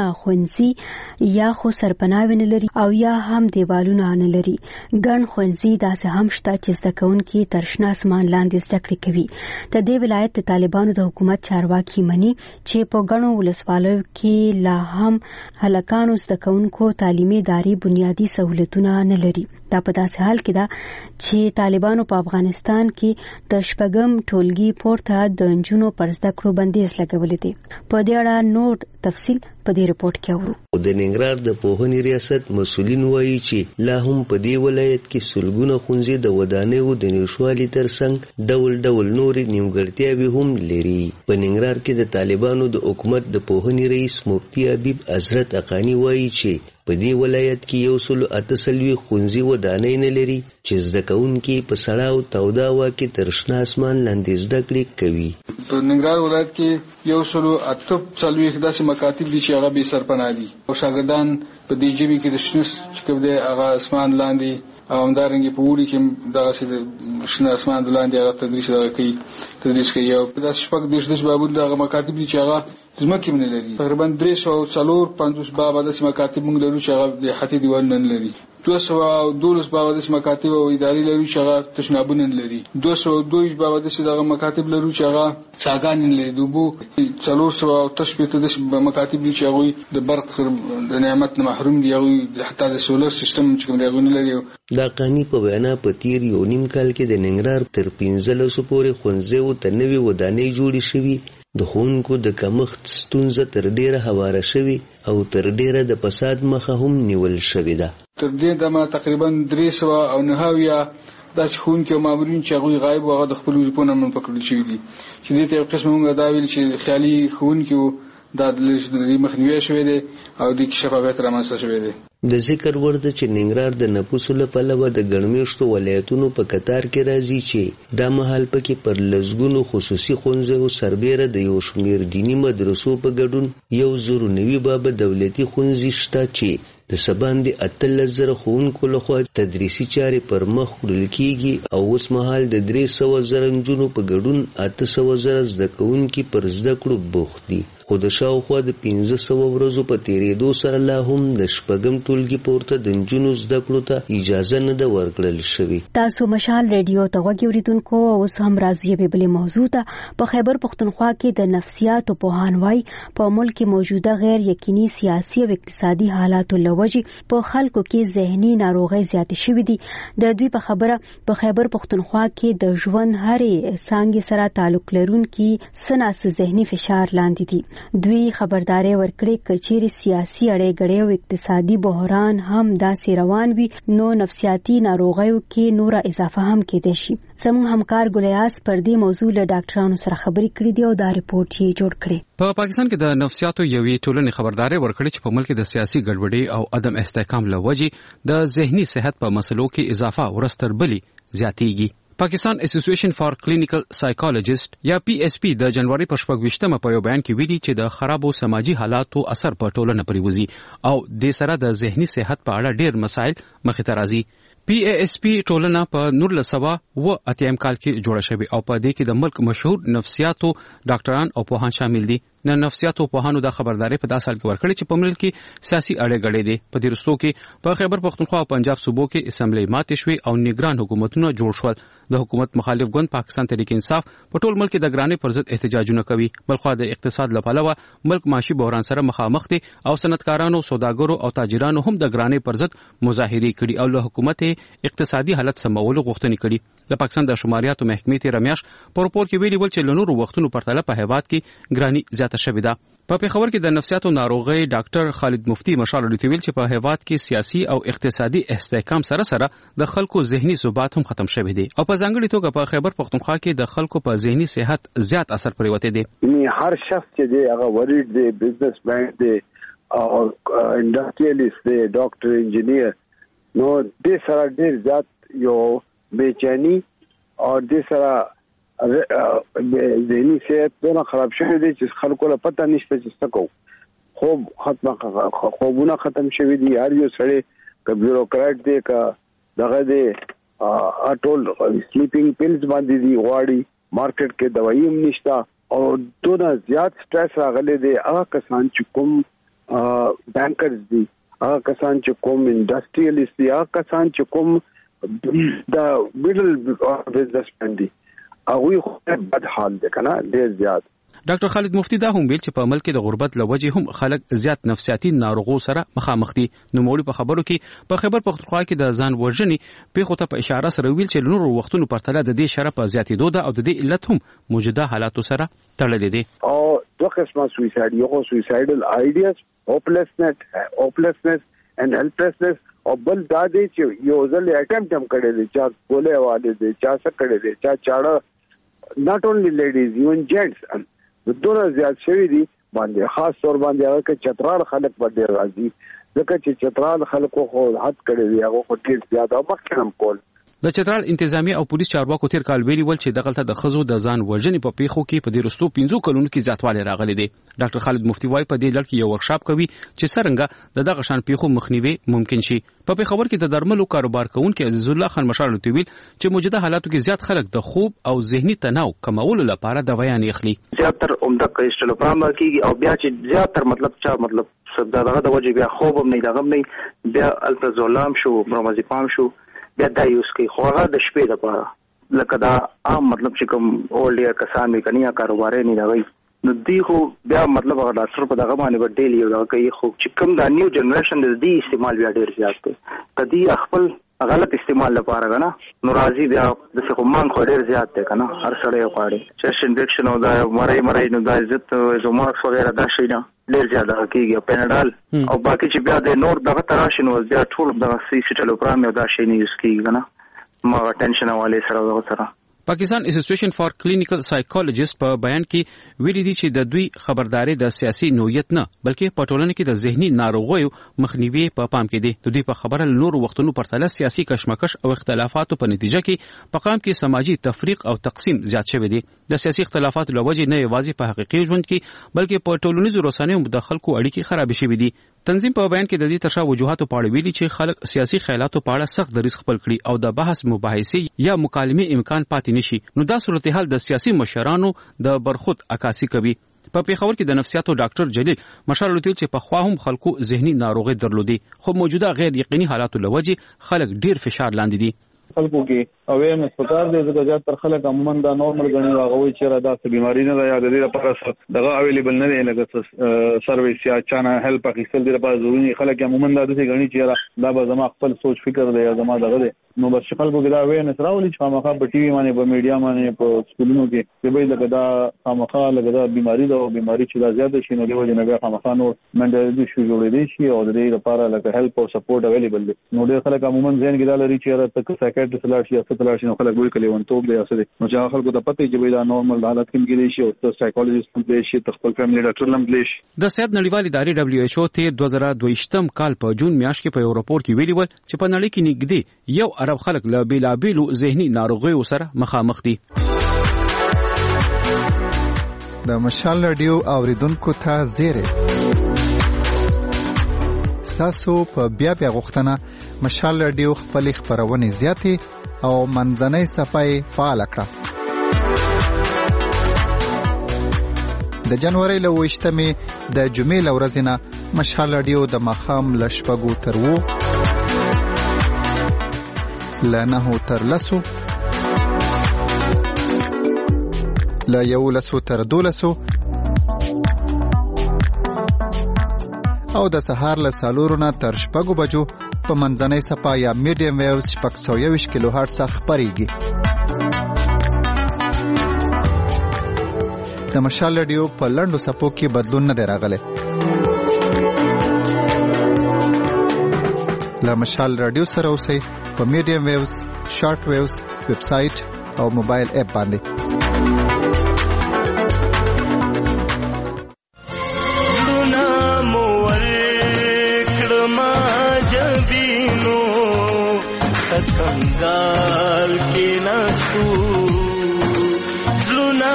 ښوونځي یا خو سرپناه نه لري او یا هم دیوالونه نه لري. ګڼ ښوونځي داسې هم شته چې زده کوونکي تر شنه اسمان لاندې زده کړې کوي. د دې ولایت د طالبانو د حکومت چارواکي مني چې په ګڼو ولسوالیو کې لا هم هلکانو زده کوونکو تعلیمي ادارې بنیادي سہولتونه نه لري. دا په داسې حال کې ده چې طالبانو په افغانستان کې د شپږم ټولګي پورته د نجونو پر زده کړو بندیز لګولې دي. په دې اړه نور تفصیل په دې رپورت کې اورو. د ننګرهار د پوهنې ریاست مسؤلین وایي چې لا هم په دې ولایت کې سلګونه ښوونځي د ودانیو د نشوالي ترڅنګ ډول ډول نورې نیمګړتیاوې هم لري. په ننګرهار کې د طالبانو د حکومت د پوهنې رئیس مفتي حبیب حضرت اقانی وایي چې په دې ولایت کې 148 ښوونځي ودانۍ نه لري چې زده کوونکي په سړه او توده هوا کې تر شنه اسمان لاندې زده کړې کوي. په ننګرهار ولایت کې 148 داسې مکاتب دي چې هغه بې سرپناه دي او شاګردان په دې ژبې کې د شنه چې کوم دی هغه اسمان لاندې او همدارنګه په وړي کې دغه شنه اسمان لاندې هغه تدریس کوي او په داسې شپږ د بابود دغه مکاتب دي چې هغه ځمکې نه لري. تقریبا 350 بابا داسې مکاتب موږ لرو چې هغه د حتی دیوال نه لري. 212 بابا داسې مکاتب او ادارې لرو چې هغه تشنابونه نه لري. 202 بابا داسې دغه مکاتب لرو چې هغه څاګانې نه لري. دوبو 480 داسې مکاتب دي چې هغه د برق د نعمت نه محروم دي، هغه حتی د سولر سیستم چې کوم دی هغه نه لري. دا قانی په وینا په تیر یو نیم کال کې د ننګرهار تر 1500 پورې ښوونځیو ته نوې ودانۍ جوړې شوي. د ښوونکو د کمښت ستونزه تر ډیره هواره شوي او تر ډیره د فساد مخه هم نیول شوې ده. تر دې دمه تقریبا 390 داسې ښوونکي او مامورین چې هغوی غایب و هغه د خپلو وظیفو نه منفکړل شوي دي چې دې ته یو قسم موږ دا ویل چې خیالي ښوونکي و دا د مخنیوی شوی دی او د شفافیت رامنځته شوی دی. د ذکر وړ ده چې ننګرهار د نفوسو له پلوه د ګڼمېشتو ولایتونو په کتار کې راځي چې دا مهال پکې پر لسګونو خصوصي ښوونځیو سربیره د یو شمېر دیني مدرسو په ګډون 190 بابه دولتي ښوونځي شته چې د سباندې 18,000 ښوونکو لخوا تدریسي چارې پر مخ وړل کیږي او اوس مهال د 300,000 نجونو په ګډون 800,000 زده کوونکي پر زده کړو بوخت دي. خو د شاوخوا د 1500 ورځو په تیریدو سره لا هم د شپږم ټولګي پورته د نجونو زده کړو ته اجازه نه ده ورکړل شوې. تاسو مشال ریډیو ته غوږ اوریدونکو، اوس هم راځي یوې بلې موضوع ته. په خیبر پښتونخوا کې د نفسیاتو پوهان وایي په ملک کې موجوده غیر یقیني سیاسي او اقتصادي حالاتو له وجې په خلکو کې ذهني ناروغۍ زیاتې شوې دي. د دوی په خبره په خیبر پښتونخوا کې د ژوند هرې څانګې سره تعلق لرونکي څه ذهني فشار لاندې دي. دوی خبرداري ورکړې کچېرې سیاسي اړې او اقتصادي بحران هم داسې روان وي نو نفسیاتي ناروغیو کې نوره اضافه هم کېدای شي. زموږ همکار ګلیاس پر دې موضوع له ډاکټرانو سره خبرې کړې دي او دا ریپورت یې جوړ کړی. په پاکستان کې د نفسیاتو یوې ټولنې خبرداري ورکړې چې په ملک کې د سیاسي ګډوډۍ او عدم استحکام له وجې د ذهني صحت په مسلو کې اضافه ورستر بلی زیاتېږي. پاکستان اسوسییشن فار کلینیکل سایکالوجیست یا پی اس پی د جنوري په 26مه په یو بیان کې ویلي چې د خرابو سماجی حالاتو اثر په ټولنه پرې وځي او د سره د ذهني صحت په اړه ډېر مسایل مخې ته راځي. پی اس پی ټولنه په 1980 کال کې جوړه شوې او په دې کې د ملک مشهور نفسیاتو ډاکټران او پوهان شامل دي. نه نفسیاتو پوهانو د خبرداري په 10 سال کې ورکړي چې په ملک کې سیاسي اړې غړې دي. په دې وروستو کې په خیبر پختونخوا او پنجاب صوبو کې اسمبلی ماتې شوې او نگران حکومتونه جوړ شول. د حکومت مخالف ګوند پاکستان تحریک انصاف په ټول ملک د ګرانۍ پر ضد احتجاجونه کوي. بلخو د اقتصاد لپاره ملک معاشي بحران سره مخامخ دي او صنعتکارانو، سوداګرو او تاجرانو هم د ګرانۍ پر ضد مظاهرې کړي او له حکومت اقتصادي حالت سمولو غوښتنې کړي. د پاکستان د شماریاتو محکمې تیر میاشت په راپور کې ویلي ول چې له نورو وختونو پرتله په هیواد کې ګرانۍ زیاته شوې ده. په پیښور کې د نفسیاتو ناروغي ډاکټر خالد مفتی مشال لري ویل چې په هیواد کې سیاسي او اقتصادي استحکام سره سره د خلکو ذهني ثبات هم ختم شوی دی او په ځانګړي توګه په خیبر پختونخوا کې د خلکو په ذهني صحت زیات اثر پریوته دی. هر شخص چې دی هغه ورید دی، بزنس مین دی او انډستریالیست دی، ډاکټر، انجینیر، نو د سره ډیر زیات یو بېچینی او د سره ذهنی صحت دونه خراب شوی دی چې خلکو له پته نشته چې څه کوو. خوبونه ختم شوی دي. هر یو سړی که بیوروکرات دی که دغه دی ټول سلیپینګ پیلز باندې دي غواړي. مارکیټ کې دوايي هم نشته او دونه زیات سټرس راغلی دی. هغه کسان چې کوم بانکرز دي، هغه کسان چې کوم انډستریالیست دي، هغه کسان چې کوم د میډل بزنسمن دي، هغه خو بد حال دی کنه ډیر زیات. ډاکټر خالد مفتی دا هم ویل چې په ملک کې د غربت لوجه هم خلک زیات نفسیاتي ناروغو سره مخامخ دي. نو موږ په خبرو کې په خیبر پختونخوا کې د ځان وژنې پیښو ته په اشاره سره ویل چې نورو وختونو پرتله د دې شرح په زیاتېدو ده او د دې علت هم موجوده حالاتو سره تړلې دي. او دوه قسمه سویساید، یو سویسایډل آیډیاز، هوپلسنس and helplessness او بل دا دی چې یو ځل اټمپټ هم کړی دی، چا ګولې والے دی، چا څه کړی دی، چا چاړه، not only ladies even gents دونه زیات شوی دي باندې، خاص طور باندې هغه کې چترال خلک باندې راځي ځکه چې چترال خلکو خو حد کړی دی، هغه خو ډیر زیات او مخکې هم کول. د چترال انتظامی او پولیس چارواکو تیر کال ویلي ول چې دغلته د خزو د ځان وژنې په پیښو کې په دې وروستو 15 کلونو کې زیاتوالی راغلی دی. ډاکټر خالد مفتی وايي په دې لړ کې یو ورکشاپ کوي چې څنګه د دغه شان پیښو مخنیوي ممکن شي. په پیښور کې د درملو کاروبار کوونکي عزیز الله خان مشال ویل چې موجوده حالاتو کې زیات خلک د خوب او ذهني تناو کمولو لپاره دوايان اخلي. زیاتره عمده کریسټلوپرام کیږي او بیا چې زیاتره مطلب دغه د وجه بیا خوب هم نه لغم نه، بیا الپرازولام شو، برومازیپام شو، بیا دا یوز کوي. خو هغه د شپې لپاره لکه دا عام مطلب چې کوم اولډ ایئر کسان می کني یا کاروبار نه لوي، نو دی خو بیا مطلب هغه ډاکټر په دغه باندې به ډیلی یو کوي. خو چې کوم دا نیو جنریشن دی استعمال بیا ډیر زیات دی، کدی خپل غلط استعمال لپاره کنه نو راځي بیا د څه کوم خو ډیر زیات دی کنه. هر سړی غواړي چیست انفیکشن او دا مړی نو دا عزت زوماکس وغیرہ دا شي نه ډیر زیات کیږي. پیناډال او باقي چې بیا د نور دغه تراشن ول بیا ټول دغه سیټلوپرام او دا شي نه یوز کیږي کنه، ما ټینشن والے سره. پاکستان اسوسییشن فار کلینیکل سایکالوجیست په بیان کې ویلي دي چې د دوی خبرداري د سیاسي نوعیت نه بلکې په ټولنه کې د ذهني ناروغیو مخنیوي په پام کې دي. د دوی په خبره نور وختونو پرتله سیاسي کشمکش او اختلافاتو په نتیجه کې په قام کې سماجی تفریق او تقسیم زیات شوی دی. د سیاسي اختلافاتو لوجه نه یوازې په حقيقي ژوند کې بلکې په ټولنیزو رسنیو د خلکو اړیکې خراب شوې دي. تنظیم په بیان کې د دې ترشا وجوهاتو په اړه ویلي چې خلک سیاسي خیالاتو په اړه سخت دریځ خپل کړي او د بحث مباحثې یا مکالمې امکان پاتې نشي. نو دا صورتحال د سیاسي مشرانو د برخود عکاسي کوي. په پیښور کې د نفسیاتو ډاکټر جلیل مشال لوتیل چې په خوا هم خلکو ذهني ناروغي درلودي، خو موجوده غیر یقیني حالاتو لوجه خلک ډیر فشار لاندې دي. خلکو کې اویرنس پکار دی ځکه چې تر خلک عموما دا نورمال غني واغوي چې را داسې بیماری نه ده یا د دې لپاره دغه اویلیبل نه دی لکه سرویس یا چانه هیلپ اخیستل دي لپاره ضروري. خلک عموما دا داسې غني چې دا به زما خپل سوچ فکر دی یا زما دغه دی نو بس خلکو کې دا وینس راولي چې خامخا په ټي وي باندې په میډیا باندې په سکولونو کې چې به لکه دا خامخا لکه دا بیماری دا او بیماری چې دا زیاته شي نو دیو جنګه خامخا نو منډل شو جوړې دي شي او د دې لپاره لکه هیلپ او سپورټ اویلیبل دي نو ډېر خلک عموما ځین کې دا لري چې را تک سایکیاټریست لاړ شي او تل شي نو خلک وایي کلی ونټوب دی اسره نو چې خلکو ته پته چې دا نورمال حالت کې کېږي شي او سایکولوژیست هم دی شي خپل فیملی ډاکټر هم دی شي د صحت نړیوال ادارې دبليو ایچ او ته 2022م کال په جون میاشت کې په یو راپور کې ویلي و چې په نړۍ کې نږدې 1 ارب خلک له بیلابیلو ذهني ناروغیو سره مخامخ دي. د مشال رادیو اوریدونکو ته زیره تاسو په بیا غوښتنه مشال رادیو خپل خبرونه زیاتې او منځنۍ صفای فعال کړه. د جنوري له 28مې د جمعې لورځ نه مشال رادیو د مخام لشپګو تر وو لنه تر لسو لا یو لسو تر دولسو او د سهار له سالورونه تر شپږو بجو په منځنۍ صفا یا میډیم ویوز 620 کیلو هرتز خبريږي. د مشال رادیو په لندو صفو کې بدلون نه دی راغلی. له مشال رادیو سره اوسئ په میډیم ویوز، شارټ ویوز، ویب سټ او موبایل اپ باندې. کنگال کی نسو زلونا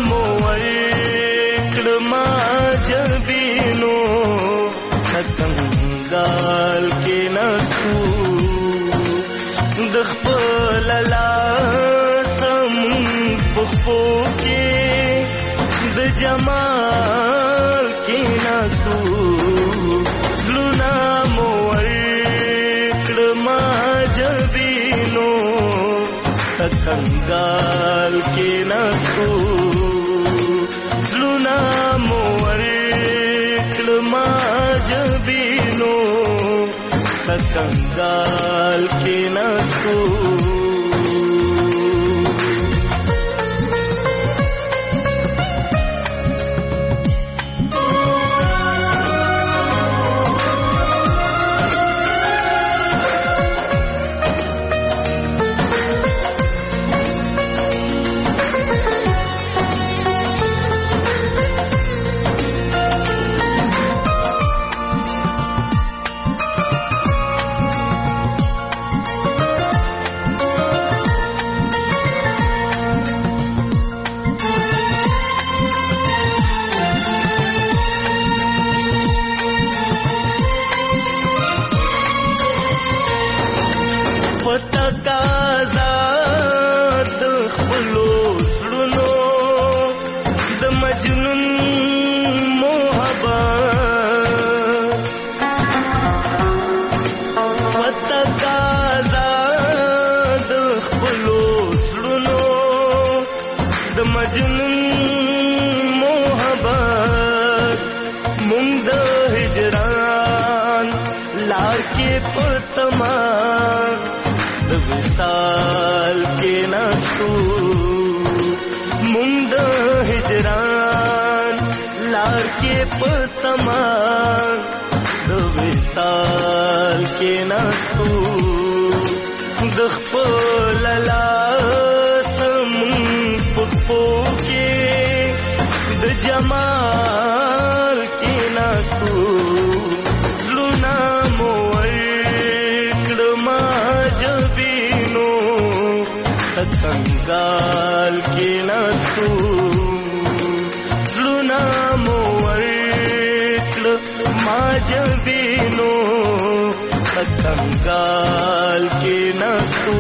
موکڑما جبینو کنگال کی نسو دخپل لاسم بخفو کے د جمال کی نسو زلونا موکڑما جبینو کنگال کی نسو زلونا موکڑما جبینو کنگال کی نسو کنگال کی نسو زلونا موکڑما جبینو کنگال کی نسو